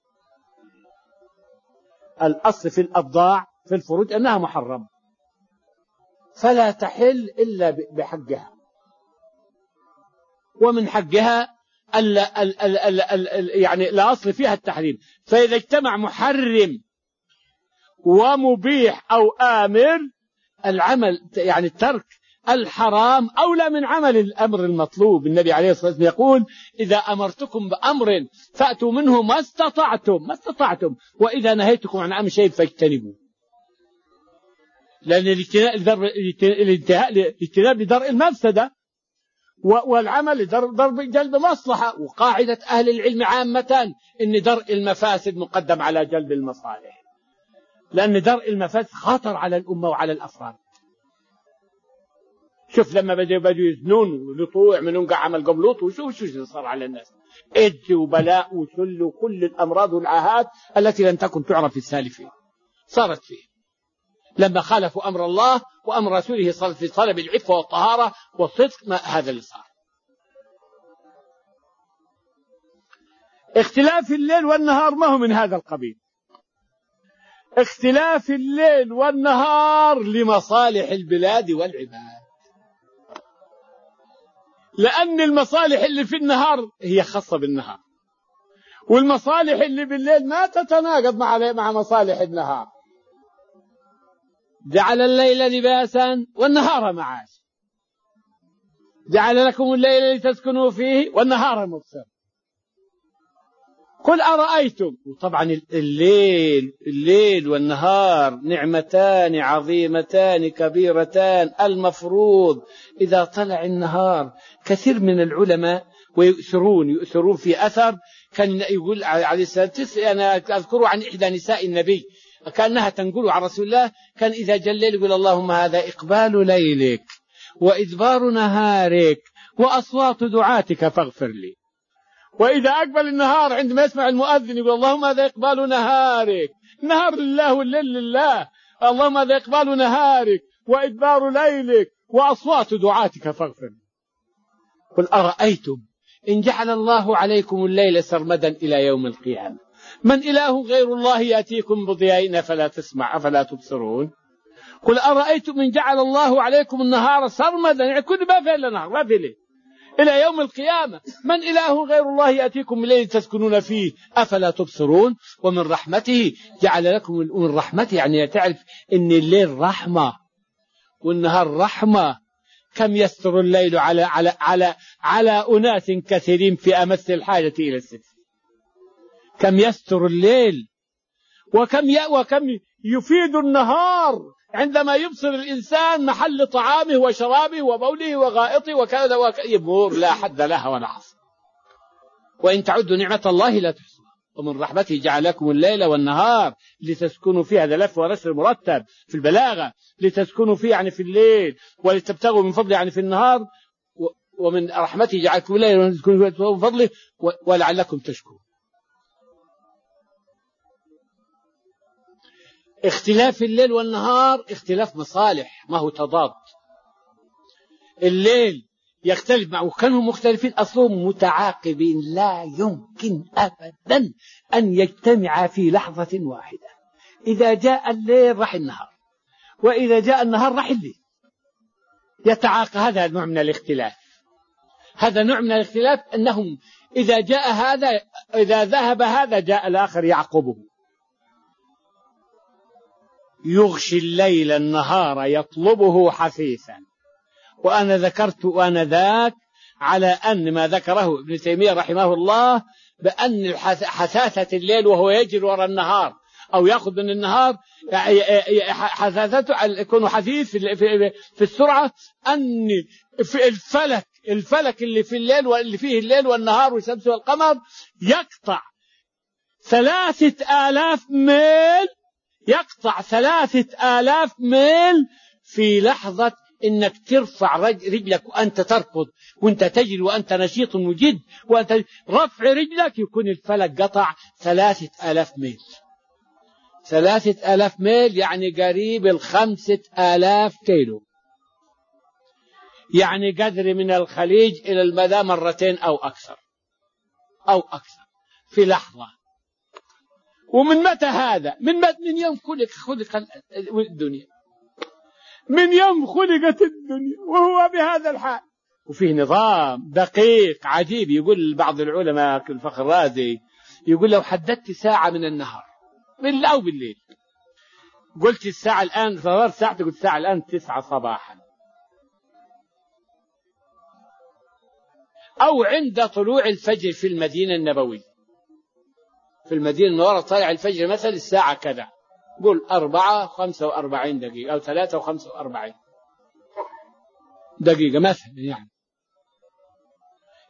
[SPEAKER 1] الأصل في الأبضاع في الفروج أنها محرمة فلا تحل إلا بحقها، ومن حقها ال ال ال ال ال ال يعني لا أصل فيها التحريم. فإذا اجتمع محرم ومبيح أو آمر، العمل يعني الترك الحرام أولى من عمل الأمر المطلوب. النبي عليه الصلاة والسلام يقول إذا أمرتكم بأمر فأتوا منه ما استطعتم ما استطعتم وإذا نهيتكم عن أمر شيء فاجتنبوا. لأن الاجتناب لدرء المفسدة، والعمل ضرب جلب مصلحة. وقاعدة أهل العلم عامة إن درء المفاسد مقدم على جلب المصالح، لأن درء المفاسد خطر على الأمة وعلى الأفراد. شوف لما بدأوا بدأوا يزنون ولطوع منهم قاع عمل قبل لوط، وشوف شو اللي صار على الناس، إج وبلاء وسل وكل الأمراض والعاهات التي لم تكن تعرف في السالفين صارت فيه لما خالفوا أمر الله وأمر رسوله في طلب العفة والطهارة والصدق. ما هذا اللي صار. اختلاف الليل والنهار ما هو من هذا القبيل. اختلاف الليل والنهار لمصالح البلاد والعباد، لأن المصالح اللي في النهار هي خاصة بالنهار، والمصالح اللي بالليل ما تتناقض مع مع مصالح النهار. جعل الليل لباسا والنهار معاشا، جعل لكم الليل لتسكنوا فيه والنهار مبصرا. قل أرأيتم. وطبعا الليل الليل والنهار نعمتان عظيمتان كبيرتان. المفروض إذا طلع النهار، كثير من العلماء ويؤثرون يؤثرون في أثر كان يقول عليه السلام، أنا أذكره عن إحدى نساء النبي كأنها تنقل عن رسول الله، كان إذا جاء الليل يقول اللهم هذا إقبال ليلك وإدبار نهارك وأصوات دعاتك فاغفر لي. وإذا أقبل النهار عندما يسمع المؤذن يقول اللهم هذا إقبال نهارك، النهار لله والليل لله، اللهم هذا إقبال نهارك وإدبار ليلك وأصوات دعاتك فاغفر لي. قل أرأيتم إن جعل الله عليكم الليل سرمدا إلى يوم القيامة من إله غير الله يأتيكم بضياء أفلا تسمع أفلا تبصرون. قل أرأيتم إن جعل الله عليكم النهار سرمدا، يعني كل ما في إلا نهار ما في ليل، إلى يوم القيامة من إله غير الله يأتيكم بالليل تسكنون فيه أفلا تبصرون. ومن رحمته جعل لكم من رحمته، يعني تعرف إن الليل رحمة والنهار رحمة. كم يستر الليل على على على على أناس كثيرين في أمس الحاجة إلى الستر. كم يستر الليل وكم وكم يفيد النهار عندما يبصر الإنسان محل طعامه وشرابه وبوله وغائطه وكذا وكذا، لا حد لها ولا حصر. وإن تعدوا نعمة الله لا تحصوها. ومن رحمته جعل لكم الليل والنهار لتسكنوا فيه. هذا لف ونشر مرتب في البلاغة، لتسكنوا فيه يعني في الليل، ولتبتغوا من فضله يعني في النهار. ومن رحمته جعل لكم الليل ولتسكنوا فيه من فضله ولعلكم تشكرون. اختلاف الليل والنهار اختلاف مصالح، ما هو تضاد. الليل يختلف معه، كانوا مختلفين أصلهم متعاقبين، لا يمكن أبدا أن يجتمع في لحظة واحدة. إذا جاء الليل راح النهار، وإذا جاء النهار راح الليل، يتعاقب. هذا نوع من الاختلاف، هذا نوع من الاختلاف أنهم إذا جاء هذا إذا ذهب هذا جاء الآخر يعقبه. يغشي الليل النهار يطلبه حثيثا. وأنا ذكرت وأنا ذاك على أن ما ذكره ابن تيمية رحمه الله بأن حثاثة الليل وهو يجري وراء النهار أو يأخذ من النهار حثاثته يكون حثيث في السرعة، أن في الفلك الفلك اللي في الليل واللي فيه الليل والنهار والشمس والقمر يقطع ثلاثة آلاف ميل يقطع ثلاثة آلاف ميل في لحظة إنك ترفع رجلك وأنت تركض وأنت تجري وأنت نشيط وجد، وأنت رفع رجلك يكون الفلك قطع ثلاثة آلاف ميل. ثلاثة آلاف ميل يعني قريب الخمسة آلاف كيلو، يعني قدر من الخليج إلى المدى مرتين أو أكثر أو أكثر في لحظة. ومن متى هذا؟ من متى؟ من يوم خلق خلق الدنيا، من يوم خلقت الدنيا وهو بهذا الحال. وفيه نظام دقيق عجيب. يقول بعض العلماء كالفخر الرازي يقول لو حددت ساعة من النهار بالله أو بالليل، قلت الساعة الآن صارت ساعة، قلت الساعة الآن تسعة صباحا، أو عند طلوع الفجر في المدينة النبوية، في المدينة المنورة طالع الفجر مثلا الساعة كذا، قل أربعة خمسة وأربعين دقيقة أو ثلاثة وخمسة وأربعين دقيقة مثلا يعني.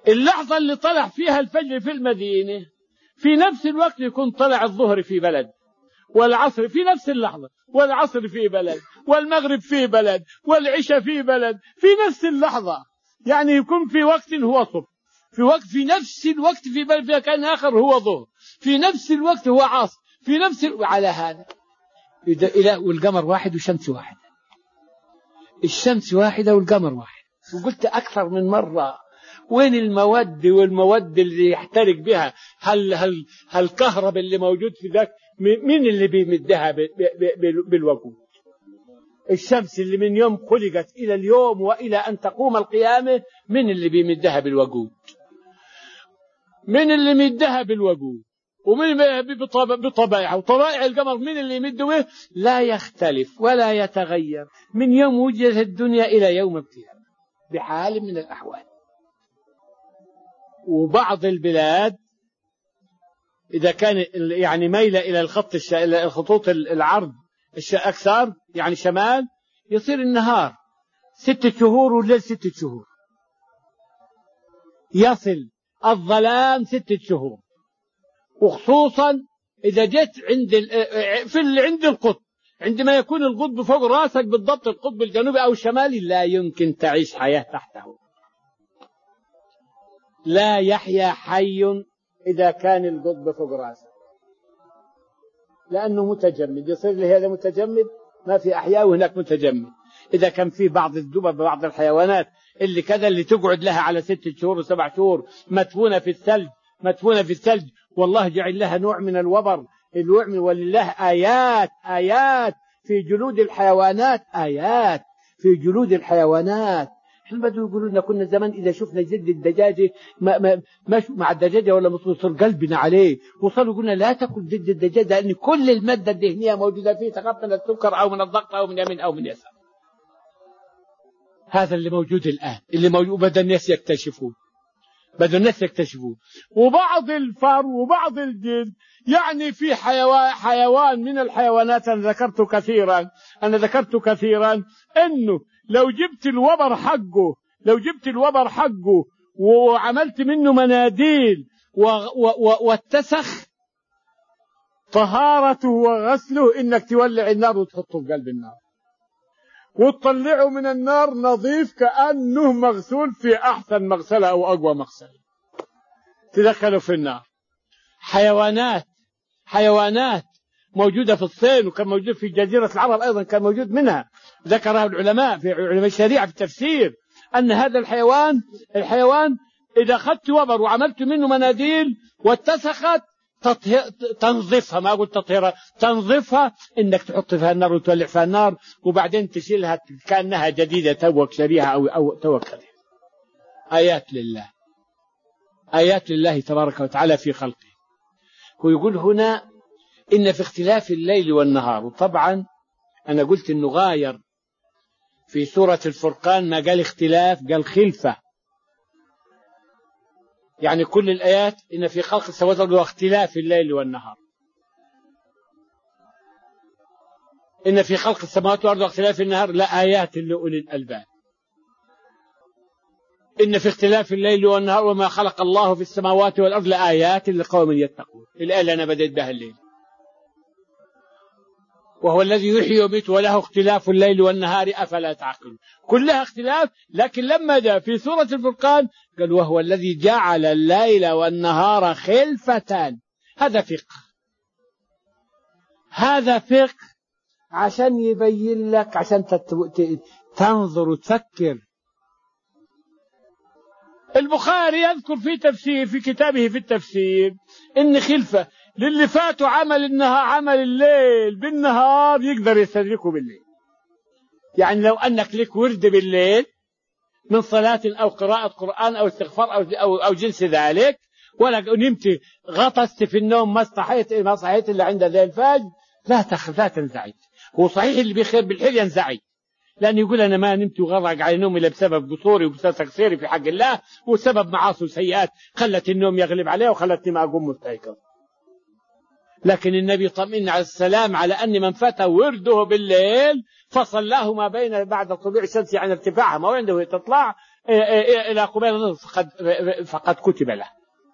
[SPEAKER 1] اللحظة اللي طلع فيها الفجر في المدينة في نفس الوقت يكون طلع الظهر في بلد، والعصر في نفس اللحظة، والعصر في بلد، والمغرب في بلد، والعشاء في بلد في نفس اللحظة. يعني يكون في وقت هو صبح، في وقت في نفس الوقت في بلد في مكان آخر هو ظهر، في نفس الوقت هو عصر، في نفس ال... على هذا إلى والقمر واحد والشمس واحدة، الشمس واحدة والقمر واحد. وقلت أكثر من مرة وين المواد والمواد اللي يحترق بها هل هل هالكهرباء اللي موجود في ذاك مين اللي بيمدها بالوقود؟ الشمس اللي من يوم خلقت إلى اليوم وإلى أن تقوم القيامة مين اللي بيمدها بالوقود؟ مين اللي يمدها بالوقود؟ ومن بطبائعه وطبائع القمر مين اللي يمده به؟ لا يختلف ولا يتغير من يوم وجدت الدنيا إلى يوم القيامة بحال من الأحوال. وبعض البلاد إذا كان يعني ميلة إلى الخط الش... إلى الخطوط العرض أكثر يعني شمال يصير النهار ستة شهور والليل ستة شهور، يصل الظلام ستة شهور. وخصوصا إذا جيت عند ال... في اللي عند القطب، عندما يكون القطب فوق راسك بالضبط القطب الجنوبي أو الشمالي لا يمكن تعيش حياة تحته، لا يحيا حي إذا كان القطب فوق راسه لأنه متجمد، يصير لي هذا متجمد ما في أحياء وهناك متجمد. إذا كان في بعض الدبب بعض الحيوانات اللي كذا اللي تقعد لها على ستة شهور وسبع شهور مدفونة في الثلج مدفونة في الثلج والله جعل لها نوع من الوبر النوع من ولله آيات آيات في جلود الحيوانات آيات في جلود الحيوانات. احنا بدو يقولوا لنا كنا زمان اذا شفنا جلد الدجاجه ما ما ما مع الدجاجه ولا مصر قلبنا عليه، وصلوا قلنا لا تاكل جلد الدجاجه لان كل الماده الدهنيه موجوده فيه تخاف من السكر او من الضغط او من يمين او من يسار. هذا اللي موجود الان اللي موجود بدا الناس يكتشفوه بدا الناس يكتشفوه. وبعض الفار وبعض الجلد يعني في حيوان حيوان من الحيوانات انا ذكرت كثيرا انا ذكرت كثيرا انه لو جبت الوبر حقه لو جبت الوبر حقه وعملت منه مناديل واتسخ طهارته وغسله انك تولع النار وتحطه في قلب النار وتطلعه من النار نظيف كأنه مغسول في احسن مغسله او اقوى مغسله تدخله في النار. حيوانات حيوانات موجودة في الصين وكان موجود في جزيرة العرب أيضا كان موجود منها ذكرها العلماء في علماء الشريعة في التفسير أن هذا الحيوان الحيوان إذا أخذت وبر وعملت منه مناديل واتسخت تنظفها ما أقول تطهيرها تنظفها إنك تحط فيها النار وتولع فيها النار وبعدين تشيلها كأنها جديدة توك شريحة أو, أو توك شريحة. آيات لله آيات لله تبارك وتعالى في خلقه. ويقول هنا إن في اختلاف الليل والنهار. وطبعا أنا قلت إنه غاير في سورة الفرقان ما قال اختلاف قال خلفة، يعني كل الآيات إن في خلق السماوات والأرض واختلاف الليل والنهار. إن في خلق السماوات والأرض واختلاف النهار لآيات لأولي الألباب. إن في اختلاف الليل والنهار وما خلق الله في السماوات والأرض لآيات لقوم يتقون. الآية اللي أنا بديت بها الليل وهو الذي يحيي ويميت وله اختلاف الليل والنهار أفلا تعقلون. كلها اختلاف لكن لما جاء في سورة الفرقان قال وهو الذي جعل الليل والنهار خلفة. هذا فقه هذا فقه عشان يبين لك عشان تنظر وتفكر. البخاري يذكر في تفسير في كتابه في التفسير إن خلفة للي فاتوا عمل النهار عمل الليل بالنهار يقدر يستدركه بالليل. يعني لو أنك لك ورد بالليل من صلاة أو قراءة قرآن أو استغفار أو أو, أو جنس ذلك ولا نمت غطست في النوم ما صحيت ما صحيت إلا عند ذي الفجر لا تخف لا تنزعج. هو صحيح اللي بخير بالحيل ينزعج لأن يقول أنا ما نمت وغرق على نومي إلا بسبب قصوري وبسبب تقصيري في حق الله وسبب معاصي وسيئات خلت النوم يغلب عليه وخلتني ما أقوم مستيقظ. لكن النبي طمئن على السلام على أن من فات ورده بالليل فصلاه ما بين بعد طلوع الشمس عن ارتفاعها ما عنده تطلع إلى قبيل النصف فقد, فقد كتب له.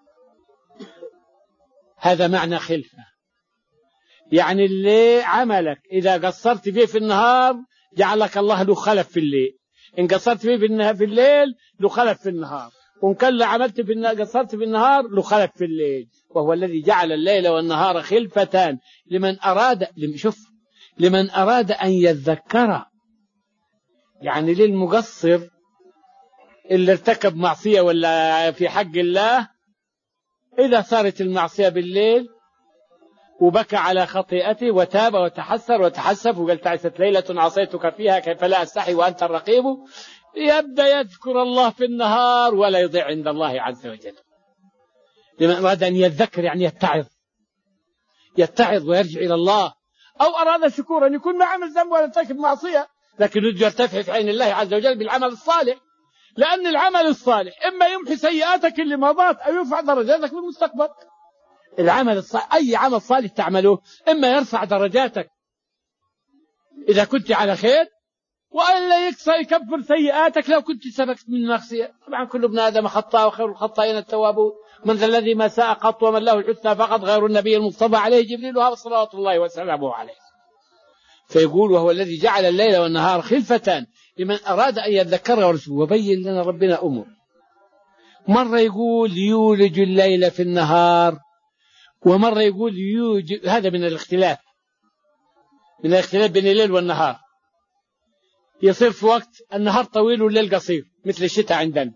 [SPEAKER 1] هذا معنى خلفة، يعني اللي عملك إذا قصرت فيه في النهار جعلك الله له خلف في الليل، إن قصرت فيه في الليل له خلف في النهار، وإن كان عملت في النهار قصرت في النهار له خلف في الليل. وهو الذي جعل الليل والنهار خلفتان لمن أراد شوف لمن أراد أن يذكر، يعني للمقصر اللي ارتكب معصية ولا في حق الله، إذا صارت المعصية بالليل وبكى على خطيئته وتاب وتحسر وتحسف وقال تعست ليلة عصيتك فيها كيف لا أستحي وأنت الرقيب، يبدأ يذكر الله في النهار ولا يضيع عند الله عز وجل. لمن أراد أن يذكر يعني يتعظ يتعظ ويرجع إلى الله، أو أراد شكورا يكون ما عمل ذنب ولا ارتكب معصية لكن يرجو يرتفع في عين الله عز وجل بالعمل الصالح، لأن العمل الصالح إما يمحي سيئاتك اللي مضت أو يرفع درجاتك في المستقبل. العمل الصالح أي عمل صالح تعمله إما يرفع درجاتك إذا كنت على خير، وإلا يكسر يكفر سيئاتك لو كنت سبقت من معصية. طبعا كل ابن آدم خطاء وخير الخطائين التوابون، من ذا الذي ما ساء قط ومن له الحسنى فقط غير النبي المصطفى عليه جبريل وهو صلوات الله وسلامه عليه. فيقول وهو الذي جعل الليل والنهار خلفتان لمن أراد أن يذكر ورسوله وبين لنا ربنا أمور. مرة يقول يولج الليل في النهار، ومرة يقول يوجد، هذا من الاختلاف من الاختلاف بين الليل والنهار. يصير في وقت النهار طويل والليل قصير مثل الشتاء عندنا،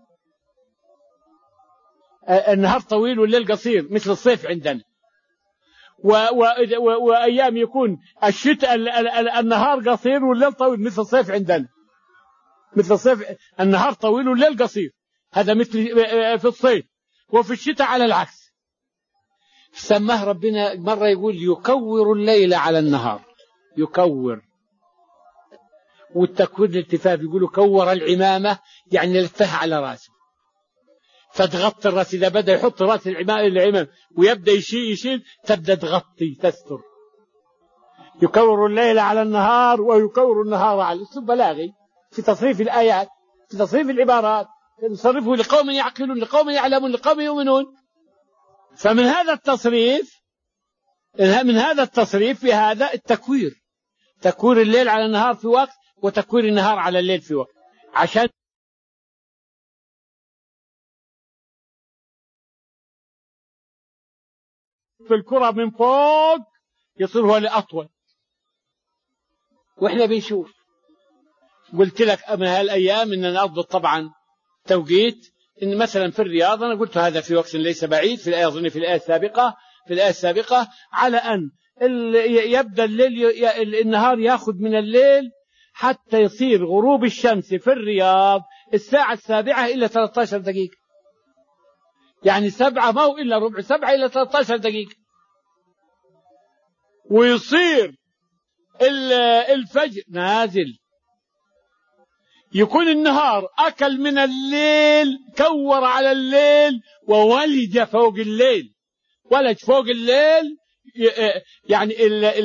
[SPEAKER 1] النهار طويل والليل قصير مثل الصيف عندنا، وأيام يكون الشتاء النهار قصير والليل طويل مثل الصيف عندنا، مثل الصيف النهار طويل والليل قصير، هذا مثل في الصيف. وفي الشتاء على العكس. سماه ربنا مرة يقول يكور الليل على النهار، يكور، والتكوير الالتفاف يقولوا كور العمامة يعني لفها على راسه فتغطي الراس. إذا بدأ يحط راس العمامة ويبدأ يشيل يشيل تبدأ تغطي تستر. يكور الليل على النهار ويكور النهار على الأسلوب بلاغي في تصريف الآيات، في تصريف العبارات، نصرفه لقوم يعقلون لقوم يعلمون لقوم يؤمنون. فمن هذا التصريف من هذا التصريف في هذا التكوير، تكوير الليل على النهار في وقت وتكوير النهار على الليل في وقت، عشان في الكرة من فوق يصير هو لأطول. وإحنا بنشوف قلت لك من هالأيام إننا أضبط طبعا توقيت، إن مثلا في الرياض أنا قلت هذا في وقت ليس بعيد في الآية أظن في الآية السابقة في الآية السابقة على أن يبدأ الليل النهار يأخذ من الليل حتى يصير غروب الشمس في الرياض الساعة السابعة إلى ثلاثة عشر دقيقة، يعني سبعة ما هو إلا ربع سبعة إلى ثلاثة عشر دقيقة، ويصير الفجر نازل، يكون النهار أكل من الليل كور على الليل وولج فوق الليل، ولج فوق الليل يعني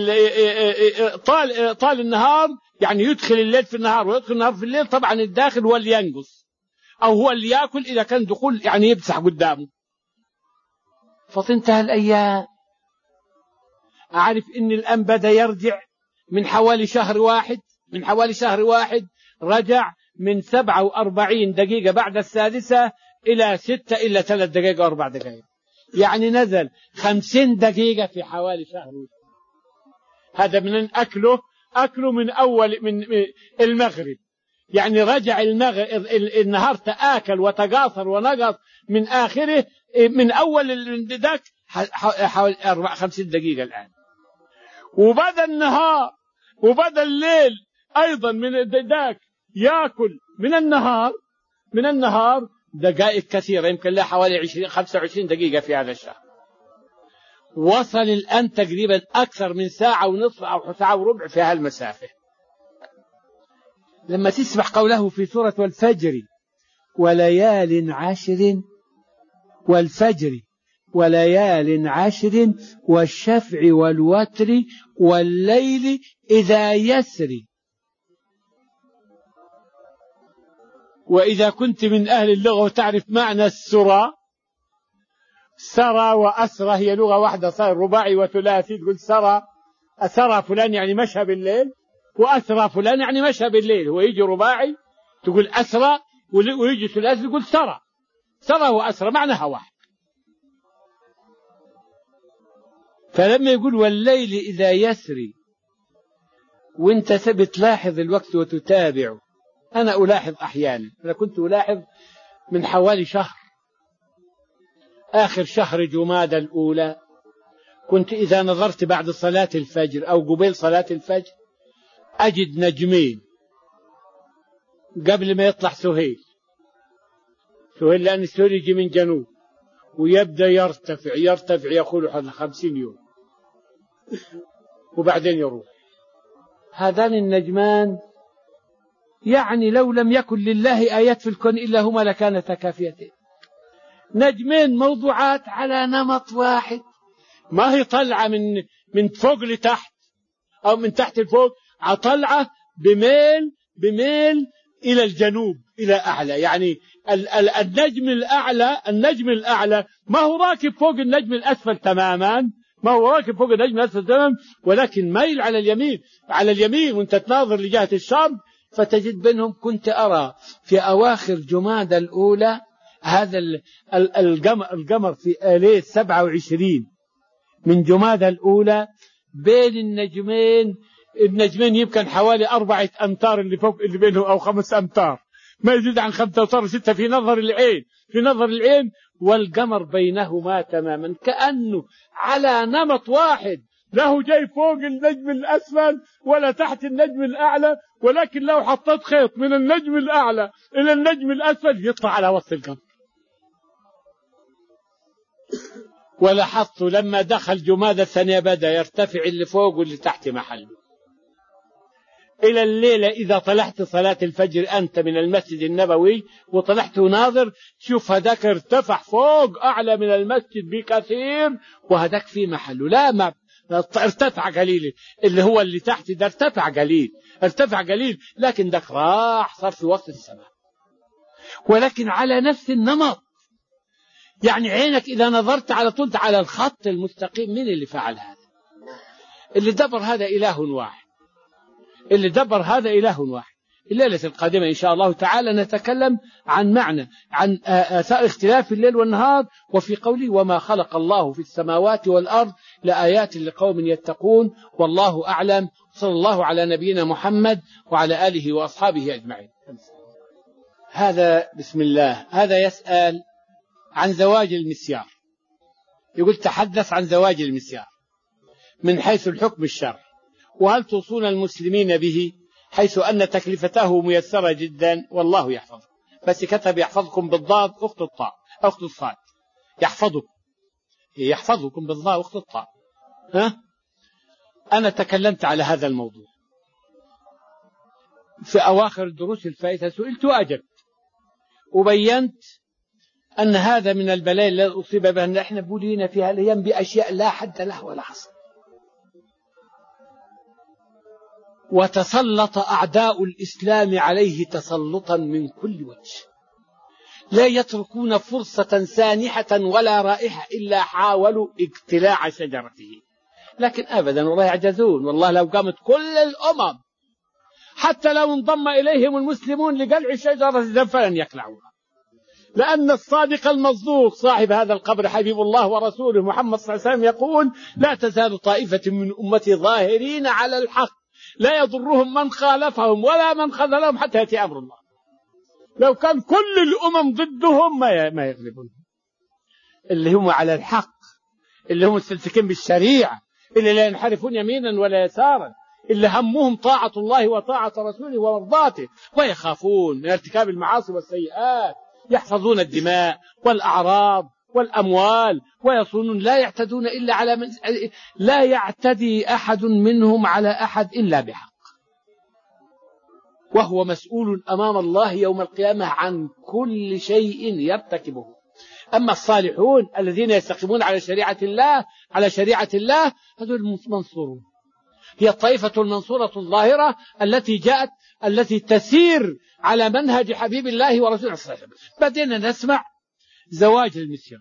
[SPEAKER 1] طال طال النهار، يعني يدخل الليل في النهار ويدخل النهار في الليل. طبعا الداخل هو اللي ينقص أو هو اللي يأكل إذا كان دخول يعني يبسح قدامه. فتنتهى الأيام. أعرف إن الآن بدأ يرجع من حوالي شهر واحد من حوالي شهر واحد رجع من سبعة وأربعين دقيقة بعد السادسة إلى ستة إلا ثلاث دقائق وأربع دقائق، يعني نزل خمسين دقيقة في حوالي شهر. هذا من أكله أكله من أول من المغرب، يعني رجع المغرب النهار تآكل وتقاصر ونقص من آخره من أول ذاك حوالي خمسين دقيقة الآن. وبدأ النهار وبدأ الليل أيضا من ذاك يأكل من النهار من النهار دقائق كثيرة، يمكن له حوالي عشرين خمسة وعشرين دقيقة في هذا الشهر. وصل الآن تقريبا أكثر من ساعة ونصف أو ساعة وربع في هالمسافة. لما تسمع قوله في سورة والفجر وليال عشر والفجر وليال عشر والشفع والوتر والليل إذا يسري وإذا كنت من أهل اللغة وتعرف معنى السرى، سرى وأسرى هي لغة واحدة، صار رباعي وثلاثي، تقول سرى، أسرى فلان يعني مشى بالليل، وأسرى فلان يعني مشى بالليل. هو يجي رباعي تقول أسرى، ويجي ثلاثي تقول سرى. سرى وأسرى معناها واحد. فلما يقول والليل إذا يسري، وانت بتلاحظ الوقت وتتابعه. أنا ألاحظ أحيانا، أنا كنت ألاحظ من حوالي شهر، آخر شهر جمادى الأولى، كنت إذا نظرت بعد صلاة الفجر أو قبيل صلاة الفجر أجد نجمين قبل ما يطلع سهيل. سهيل لأن سهيل يجي من جنوب ويبدأ يرتفع يرتفع يقول حوالي خمسين يوم وبعدين يروح. هذان النجمان يعني لو لم يكن لله آيات في الكون إلا هما لكانتا كافيتين. نجمين موضوعات على نمط واحد، ما هي طلعة من من فوق لتحت أو من تحت لفوق، طلعة بميل بميل إلى الجنوب إلى أعلى. يعني ال ال النجم الأعلى النجم الأعلى ما هو راكب فوق النجم الأسفل تماما، ما هو راكب فوق النجم الأسفل تماما، ولكن ميل على اليمين على اليمين وانت تناظر لجهة الشرق. فتجد بينهم. كنت أرى في أواخر جمادى الأولى هذا القمر القمر في ليلة سبعة وعشرين من جمادى الأولى بين النجمين النجمين يمكن حوالي أربعة أمتار اللي فوق اللي بينهم أو خمس أمتار، ما يزيد عن خمسة أمتار ستة في نظر العين في نظر العين والقمر بينهما تماما، كأنه على نمط واحد، له جاي فوق النجم الأسفل ولا تحت النجم الأعلى، ولكن لو حطيت خيط من النجم الأعلى إلى النجم الأسفل يطلع على وسط القمر. ولاحظت لما دخل جمادى الثانية بدأ يرتفع اللي فوق واللي تحت محله. إلى الليلة إذا طلعت صلاة الفجر أنت من المسجد النبوي وطلعت ناظر شوف هذاك ارتفع فوق أعلى من المسجد بكثير وهذاك في محله. لا ما ارتفع قليل، اللي هو اللي تحت ده ارتفع قليل ارتفع قليل لكن ذاك راح صار في وسط السماء، ولكن على نفس النمط. يعني عينك إذا نظرت على طول على الخط المستقيم. من اللي فعل هذا؟ اللي دبر هذا إله واحد، اللي دبر هذا إله واحد. الليلة القادمة إن شاء الله تعالى نتكلم عن معنى عن آثار اختلاف الليل والنهار، وفي قوله وما خلق الله في السماوات والأرض لآيات لقوم يتقون، والله أعلم. صلى الله على نبينا محمد وعلى آله وأصحابه أجمعين. هذا بسم الله. هذا يسأل عن زواج المسيار، يقول تحدث عن زواج المسيار من حيث الحكم الشرعي، وهل توصون المسلمين به، حيث أن تكلفته ميسرة جدا والله يحفظه. بس كتب يحفظكم بالضاد أخت الطاء أخت الصاد، يحفظكم يحفظكم بالضاد أخت الطاء. ها أنا تكلمت على هذا الموضوع في أواخر الدروس الفائتة، سئلت وأجبت وبينت أن هذا من البلاء الذي أصيب به أن إحنا بولينا في هالأيام بأشياء لا حد له ولا حصر. وتسلط أعداء الإسلام عليه تسلطا من كل وجه، لا يتركون فرصة سانحة ولا رائحة إلا حاولوا اقتلاع شجرته، لكن أبدا والله يعجزون. والله لو قامت كل الأمم حتى لو انضم إليهم المسلمون لقلع شجرة فلن يقلعوها، لأن الصادق المصدوق صاحب هذا القبر حبيب الله ورسوله محمد صلى الله عليه وسلم يقول لا تزال طائفة من أمتي ظاهرين على الحق لا يضرهم من خالفهم ولا من خذلهم حتى يأتي أمر الله. لو كان كل الأمم ضدهم ما ما يغلبون، اللي هم على الحق، اللي هم مستمسكين بالشريعة، اللي لا ينحرفون يمينا ولا يسارا، اللي همهم طاعة الله وطاعة رسوله ومرضاته، ويخافون من ارتكاب المعاصي والسيئات، يحفظون الدماء والأعراض والأموال ويصونون، لا يعتدون إلا على من لا يعتدي أحد منهم على أحد إلا بحق، وهو مسؤول أمام الله يوم القيامة عن كل شيء يرتكبه. أما الصالحون الذين يستقيمون على شريعة الله على شريعة الله هذول منصورون. هي الطائفة المنصورة الظاهرة التي جاءت التي تسير على منهج حبيب الله ورسوله صلى الله عليه وسلم. بدينا نسمع زواج المسيار،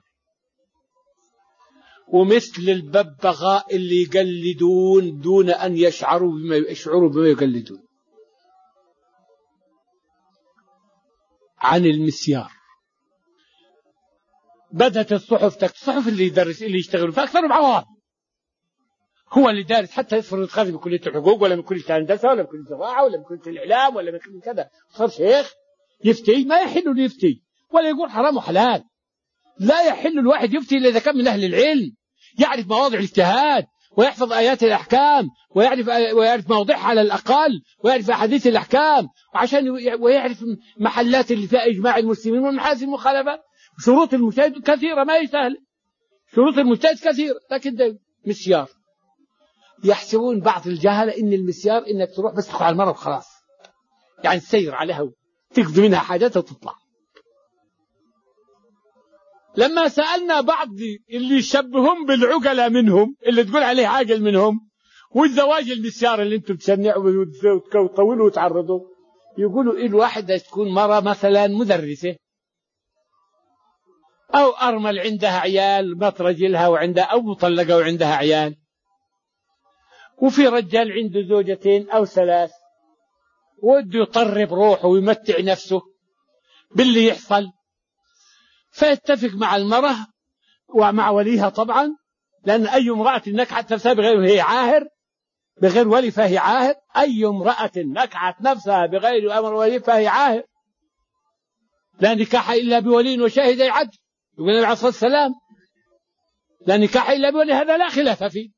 [SPEAKER 1] ومثل الببغاء اللي يقلدون دون أن يشعروا بما يشعروا بما يقلدون عن المسيار. بدأت الصحف تكتب، الصحف اللي يدرس اللي يشتغلوا فأكثرهم عوام، هو اللي دارس حتى يفرض خارج من كلية الحقوق ولا من كلية الهندسة ولا من كلية الزراعة ولا من كلية الإعلام ولا من كلية كذا، صار شيخ يفتي ما يحل يفتي ولا يقول حرام وحلال. لا يحل الواحد يفتي إلا إذا كان من أهل العلم، يعرف مواضع الاجتهاد ويحفظ آيات الأحكام ويعرف ويعرف مواضعها على الأقل ويعرف أحاديث الأحكام، وعشان ويعرف محلات اللي فيها إجماع المسلمين والمحاسن المخالفات. شروط المجتهد كثيرة ما يسهل، شروط المجتهد كثيرة، لكن ده مسيار. يحسبون بعض الجهلة إن المسيار إنك تروح بس تدخل على المرة وخلاص، يعني تسير عليها وتقضي منها حاجاتها وتطلع. لما سألنا بعض اللي يشبهون بالعقلاء منهم اللي تقول عليه عاقل منهم، والزواج المسيار اللي انتم تشنعوا وتطولوا وتعرضوا، يقولوا إيه الواحدة تكون مرة مثلا مدرسة أو أرمل عندها عيال مات رجلها وعندها، أو مطلقة وعندها عيال، وفي رجال عنده زوجتين أو ثلاث وده يطرب روحه ويمتع نفسه باللي يحصل، فيتفق مع المرأة ومع وليها طبعا، لأن أي امرأة نكحت نفسها بغير هي عاهر بغير ولي فهي عاهر، أي امرأة نكحت نفسها بغير أمر ولي فهي عاهر، لا نكاح إلا بولي وشاهد عدل، يقول النبي عليه الصلاة والسلام لا نكاح إلا بولي، هذا لا خلاف فيه.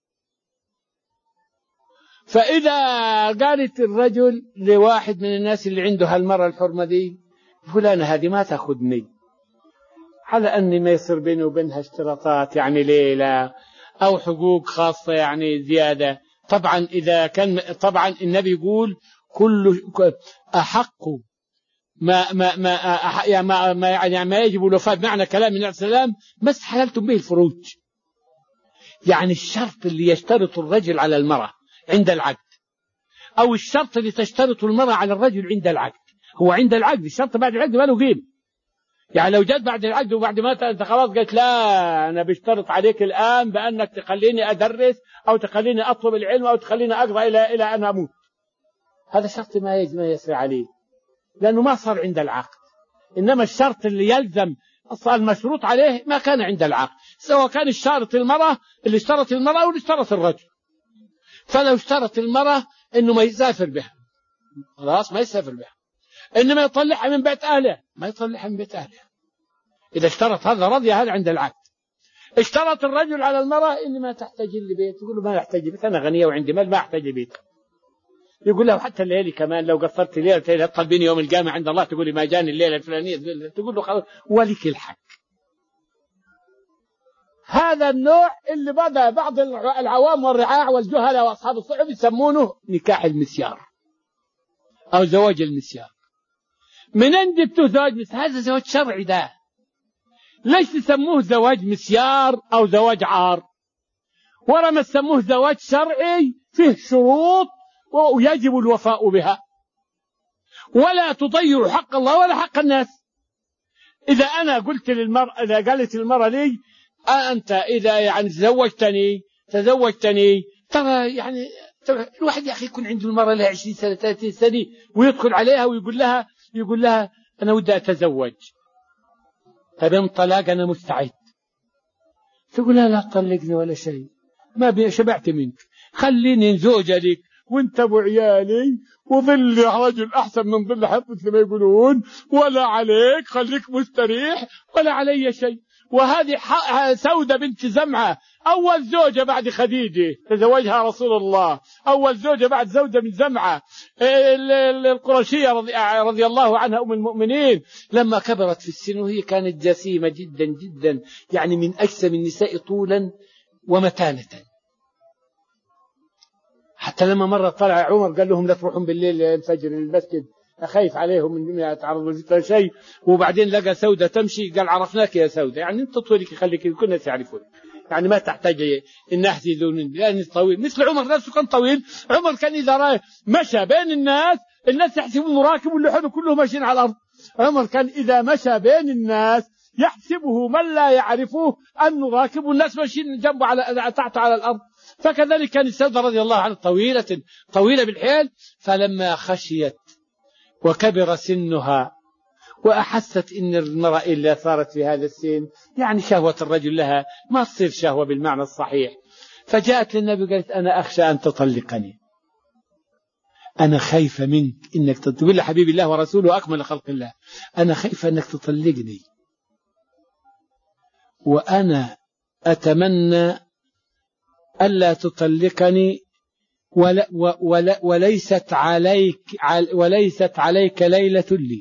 [SPEAKER 1] فإذا قالت الرجل لواحد من الناس اللي عنده هالمرة الحرمة دي، فلانة هذه ما تأخذني على أني ما يصير بيني وبينها اشتراطات يعني ليلة أو حقوق خاصة يعني زيادة. طبعا إذا كان طبعا النبي يقول كل أحق ما ما ما يعني ما, ما يعني ما يجب الوفاء، بمعنى كلام النبي صلى الله عليه وسلم ما استحللتم به الفروج، يعني الشرط اللي يشترط الرجل على المرأة عند العقد، أو الشرط اللي تشترط المرأة على الرجل عند العقد، هو عند العقد، الشرط بعد العقد ما له قيمة. يعني لو جت بعد العقد وبعد ما انت خلاص قلت لا أنا بشترط عليك الآن بأنك تخليني أدرس أو تخليني أطلب العلم أو تخليني أقضى إلى إلى أن أموت، هذا شرط ما يجب ما يسري عليه لأنه ما صار عند العقد. إنما الشرط اللي يلزم صار المشروط عليه ما كان عند العقد، سواء كان الشارط المرأة اللي اشترط المرأة أو اللي اشترط الرجل. فلو اشترط المرأة إنه ما يسافر بها خلاص ما يسافر بها، إنما يطلعها من بيت أهله ما يطلعها من بيت أهله. إذا اشترط هذا رضي هذا عند العقد. اشترط الرجل على المرأة إن ما تحتاج لبيت، يقول له ما أحتاج لبيت، أنا غنية وعندي مال ما أحتاج لبيت. يقول له حتى الليلة كمان لو قصرت ليلة تطلبيني يوم القيامة عند الله تقولي ما جاني الليلة الفلانية، تقول له خلاص ولك الحق. هذا النوع اللي بدأ بعض العوام والرعاع والجهلاء وأصحاب الصحف يسمونه نكاح المسيار أو زواج المسيار. من أين جبتوا زواج مسيار؟ هذا زواج شرعي ده، ليش تسموه زواج مسيار أو زواج عار؟ ورا ما تسموه زواج شرعي فيه شروط ويجب الوفاء بها، ولا تضيع حق الله ولا حق الناس. إذا أنا قلت للمرأة، إذا قالت المرأة لي أنت إذا يعني تزوجتني تزوجتني ترى يعني الواحد يا أخي يكون عنده المرأة لها عشرين سنة ثلاثين سنة ويدخل عليها ويقول لها يقول لها أنا ودي أتزوج، طيب طلاق أنا مستعد، تقول لها لا تطلقني ولا شيء، ما شبعت منك، خليني زوجة لك وانت ابو عيالي وظل رجل احسن من ظل حطت زي ما يقولون، ولا عليك خليك مستريح ولا علي شيء. وهذه سودة بنت زمعة أول زوجة بعد خديجة تزوجها رسول الله، أول زوجة بعد زوجة من زمعة القرشية رضي, رضي الله عنها أم المؤمنين، لما كبرت في السن وهي كانت جسيمة جدا جدا، يعني من أجسم النساء طولا ومتانة. حتى لما مرة طلع عمر قال لهم لا تروحون بالليل الفجر المسجد أخايف عليهم من يتعرضوا لفتنة شيء، وبعدين لقى سودة تمشي قال عرفناك يا سودة، يعني انت طولك يخليك كل الناس يعرفون، يعني ما تحتاج الناس يذون لأن طويل. مثل عمر نفسه كان طويل. عمر كان إذا رأى مشى بين الناس الناس يحسبون راكب واللي حوله كلهم ماشيين على الأرض. عمر كان إذا مشى بين الناس يحسبه من لا يعرفه أنه راكب والناس ماشيين جنبه على تحته على الأرض. فكذلك كان السودة رضي الله عنه طويلة طويلة بالحيل. فلما خشيت وكبر سنها وأحست إن المرأة اللي صارت في هذا السن يعني شهوة الرجل لها ما تصير شهوة بالمعنى الصحيح، فجاءت للنبي قالت أنا أخشى أن تطلقني، أنا خايفة منك إنك تقول لي حبيب الله ورسوله أكمل خلق الله، أنا خايفة إنك تطلقني وأنا أتمنى ألا تطلقني ولا ولا وليست عليك وليست عليك ليلة لي،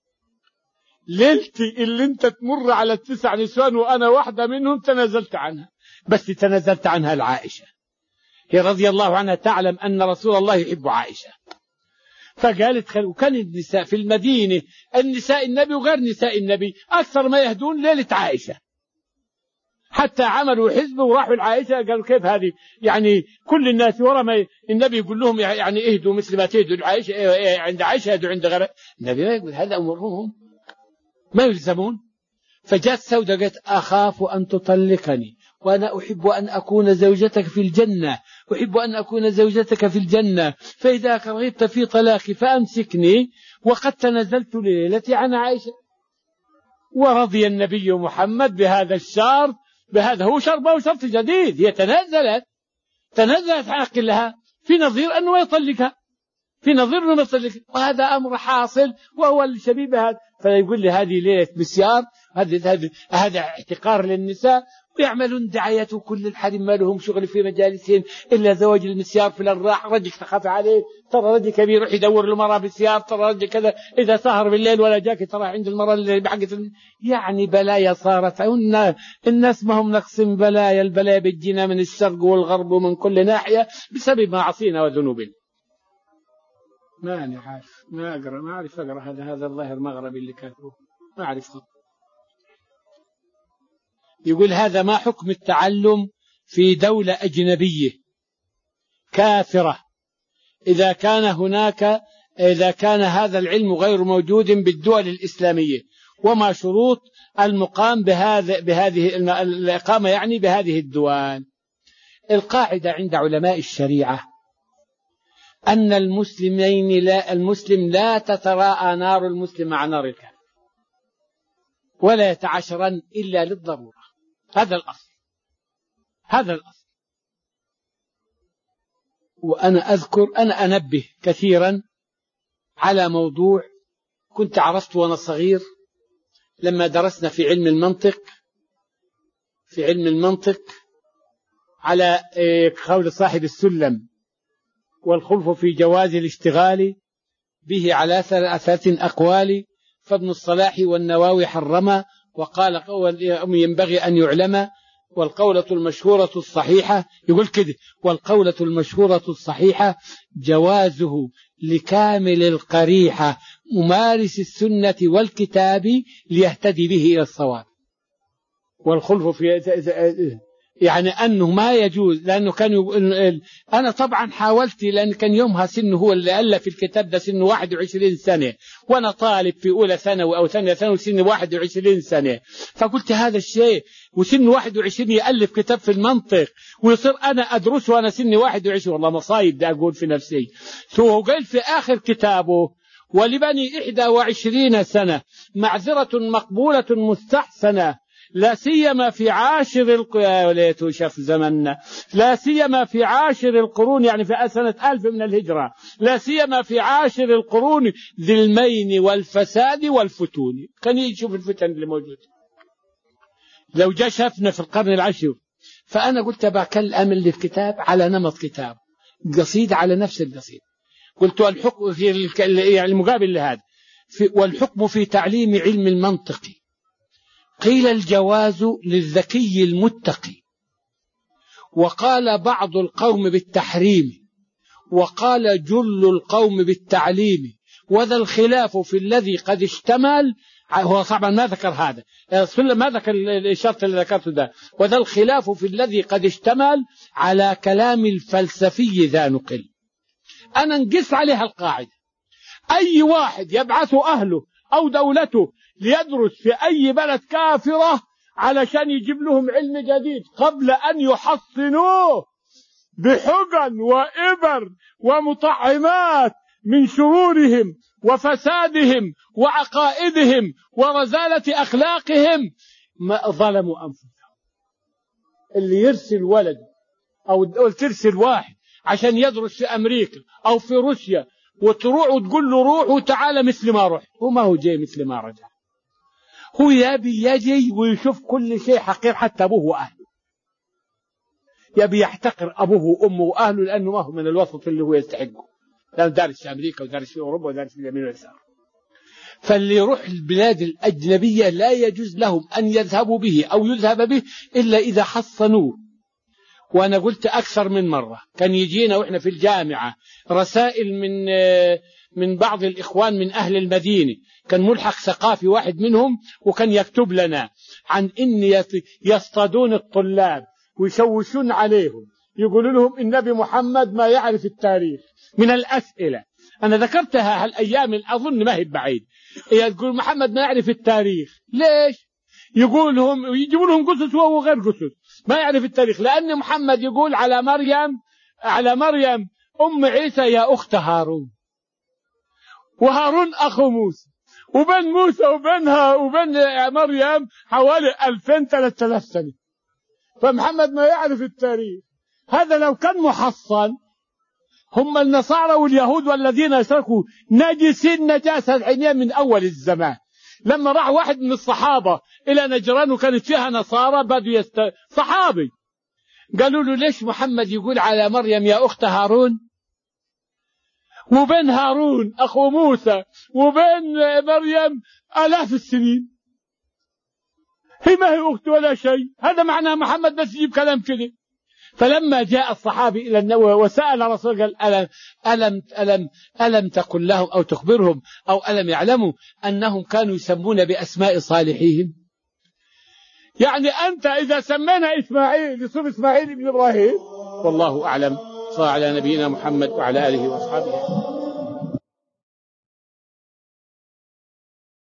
[SPEAKER 1] ليلتي اللي انت تمر على التسع نسوان وأنا واحدة منهم تنازلت عنها، بس تنازلت عنها لعائشة، هي رضي الله عنها تعلم أن رسول الله يحب عائشة، فقالت خل... وكان النساء في المدينة النساء النبي وغير نساء النبي أكثر ما يهدون ليلة عائشة، حتى عملوا حزب وراحوا لعائشة قالوا كيف هذه يعني كل الناس ورا ما النبي يقول لهم يعني اهدوا مثل ما تهدوا عائشة عند عائشة يهدوا عند غيرها، النبي ما يقول هذا أمرهم ما يلزمون. فجاءت سودة قالت أخاف أن تطلقني وأنا أحب أن أكون زوجتك في الجنة، أحب أن أكون زوجتك في الجنة، فإذا رغبت في طلاقي فأمسكني، وقد تنزلت ليلتي عن عائشة. ورضي النبي محمد بهذا الشرط، بهذا هو شرط شرط جديد، هي تنزلت تنزلت حق لها في نظير أنه يطلقها، في نظير أنه يطلقها، وهذا أمر حاصل وهو الشبيب هذا. فيقول لي هذه ليلة مسيار، هذا هذا احتقار للنساء، ويعملون دعاية كل الحريم ما لهم شغل في مجالسهم إلا زواج المسيار في الراح، رجل تخاف عليه، ترى رجل كبير يروح يدور المرأة بالسيار، ترى رجل كذا إذا سهر بالليل ولا جاك ترى عند المرأة اللي بحقت يعني بلايا صارت. الناس ما هم نقسم بلايا، البلايا بتجينا من الشرق والغرب ومن كل ناحية بسبب معاصينا وذنوبنا. ما أنا عارف ما أقرأ ما أعرف أقرأ هذا هذا الظاهر مغربي اللي كاتبه ما أعرفه. يقول هذا ما حكم التعلم في دولة أجنبية كافرة إذا كان هناك إذا كان هذا العلم غير موجود بالدول الإسلامية، وما شروط المقام بهذا بهذه الإقامة يعني بهذه الدول. القاعدة عند علماء الشريعة أن المسلمين لا المسلم لا تتراءى نار المسلم مع نار الكافر ولا يتعاشران إلا للضرورة، هذا الأصل هذا الأصل. وأنا أذكر أنا أنبه كثيرا على موضوع كنت عرفته وأنا صغير لما درسنا في علم المنطق في علم المنطق على قول صاحب السلم والخلف في جواز الاشتغال به على ثلاث أقوال، فابن الصلاح والنواوي حرم وقال قول ينبغي أن يعلم، والقولة المشهورة الصحيحة يقول كده والقولة المشهورة الصحيحة جوازه لكامل القريحة ممارس السنة والكتاب ليهتدي به إلى الصواب. والخلف في يعني أنه ما يجوز، لأنه كان يقول أنا طبعا حاولت لأن كان يومها سنه هو اللي ألف في الكتاب ده سنه واحد وعشرين سنة وأنا طالب في أولى ثانوي أو ثانية ثانوي سنه واحد وعشرين سنة، فقلت هذا الشيء وسن واحد وعشرين يألف كتاب في المنطق ويصير أنا أدرس وأنا سني واحد وعشرين، والله مصايب ده أقول في نفسي. هو قال في آخر كتابه ولبني إحدى وعشرين سنة معذرة مقبولة مستحسنة لا سيما في عاشر القرون شاف زمننا لا سيما في عاشر القرون يعني في سنة ألف من الهجرة، لا سيما في عاشر القرون ذي المين والفساد والفتون. كان يشوف الفتن اللي موجودة لو جاء شافنا في القرن العاشر. فأنا قلت بكل أمل للكتاب على نمط كتاب قصيدة على نفس القصيدة، قلت والحكم في يعني المقابل لهذا في والحكم في تعليم علم المنطق قيل الجواز للذكي المتقي، وقال بعض القوم بالتحريم، وقال جل القوم بالتعليم، وذا الخلاف في الذي قد اشتمل هو طبعا ما ذكر هذا السنة، ما ذكر الشرط اللي ذكرته ده، وذا الخلاف في الذي قد اشتمل على كلام الفلسفي ذا نقل. أنا نقص عليها القاعدة: أي واحد يبعث أهله أو دولته ليدرس في أي بلد كافرة علشان يجيب لهم علم جديد قبل أن يحصنوه بحجن وإبر ومطعمات من شرورهم وفسادهم وعقائدهم ورزالة أخلاقهم، ما ظلموا أنفسهم. اللي يرسل ولد أو ترسل واحد عشان يدرس في أمريكا أو في روسيا وتروح وتقول له روح وتعالى مثل ما رحت، وما هو جاي مثل ما رجع. هو يبي يجي ويشوف كل شيء حقير حتى أبوه وأهله، يبي يحتقر أبوه وأمه وأهله لأنه ما هو من الوسط اللي هو يستحقه، لأنه دارس في أمريكا ودارس في أوروبا ودارس في اليمين واليسار. فاللي يروح البلاد الأجنبية لا يجوز لهم أن يذهبوا به أو يذهب به إلا إذا حصنوه. وأنا قلت أكثر من مرة كان يجينا وإحنا في الجامعة رسائل من من بعض الإخوان من أهل المدينة، كان ملحق ثقافي واحد منهم، وكان يكتب لنا عن إن يصطادون الطلاب ويشوشون عليهم، يقولوا لهم النبي محمد ما يعرف التاريخ. من الأسئلة أنا ذكرتها هالأيام أظن ما هي بعيد، يقول محمد ما يعرف التاريخ. ليش؟ يقول لهم يجيبوا لهم قصص وهو غير قصص، ما يعرف التاريخ، لأن محمد يقول على مريم على مريم أم عيسى يا أخت هارون، وهارون أخو موسى، وبين موسى وبينها وبين مريم حوالي ألفين ثلاثة آلاف سنة، فمحمد ما يعرف التاريخ. هذا لو كان محصن، هم النصارى واليهود والذين اشركوا نجسين نجاسة عينيا من أول الزمان. لما راح واحد من الصحابة إلى نجران وكانت فيها نصارى بدوا يست... صحابي قالوا له ليش محمد يقول على مريم يا أخت هارون، وبين هارون أخو موسى وبين مريم آلاف السنين، هي ما هي أخت ولا شيء. هذا معناه محمد بس يجيب كلام كده. فلما جاء الصحابي إلى النبي وسأل الرسول قال ألم, ألم, ألم, ألم تقل لهم أو تخبرهم أو ألم يعلموا أنهم كانوا يسمون بأسماء صالحيهم؟ يعني أنت إذا سمينا إسماعيل يصير إسماعيل بن إبراهيم. والله أعلم. صلى على نبينا محمد وعلى آله وأصحابه.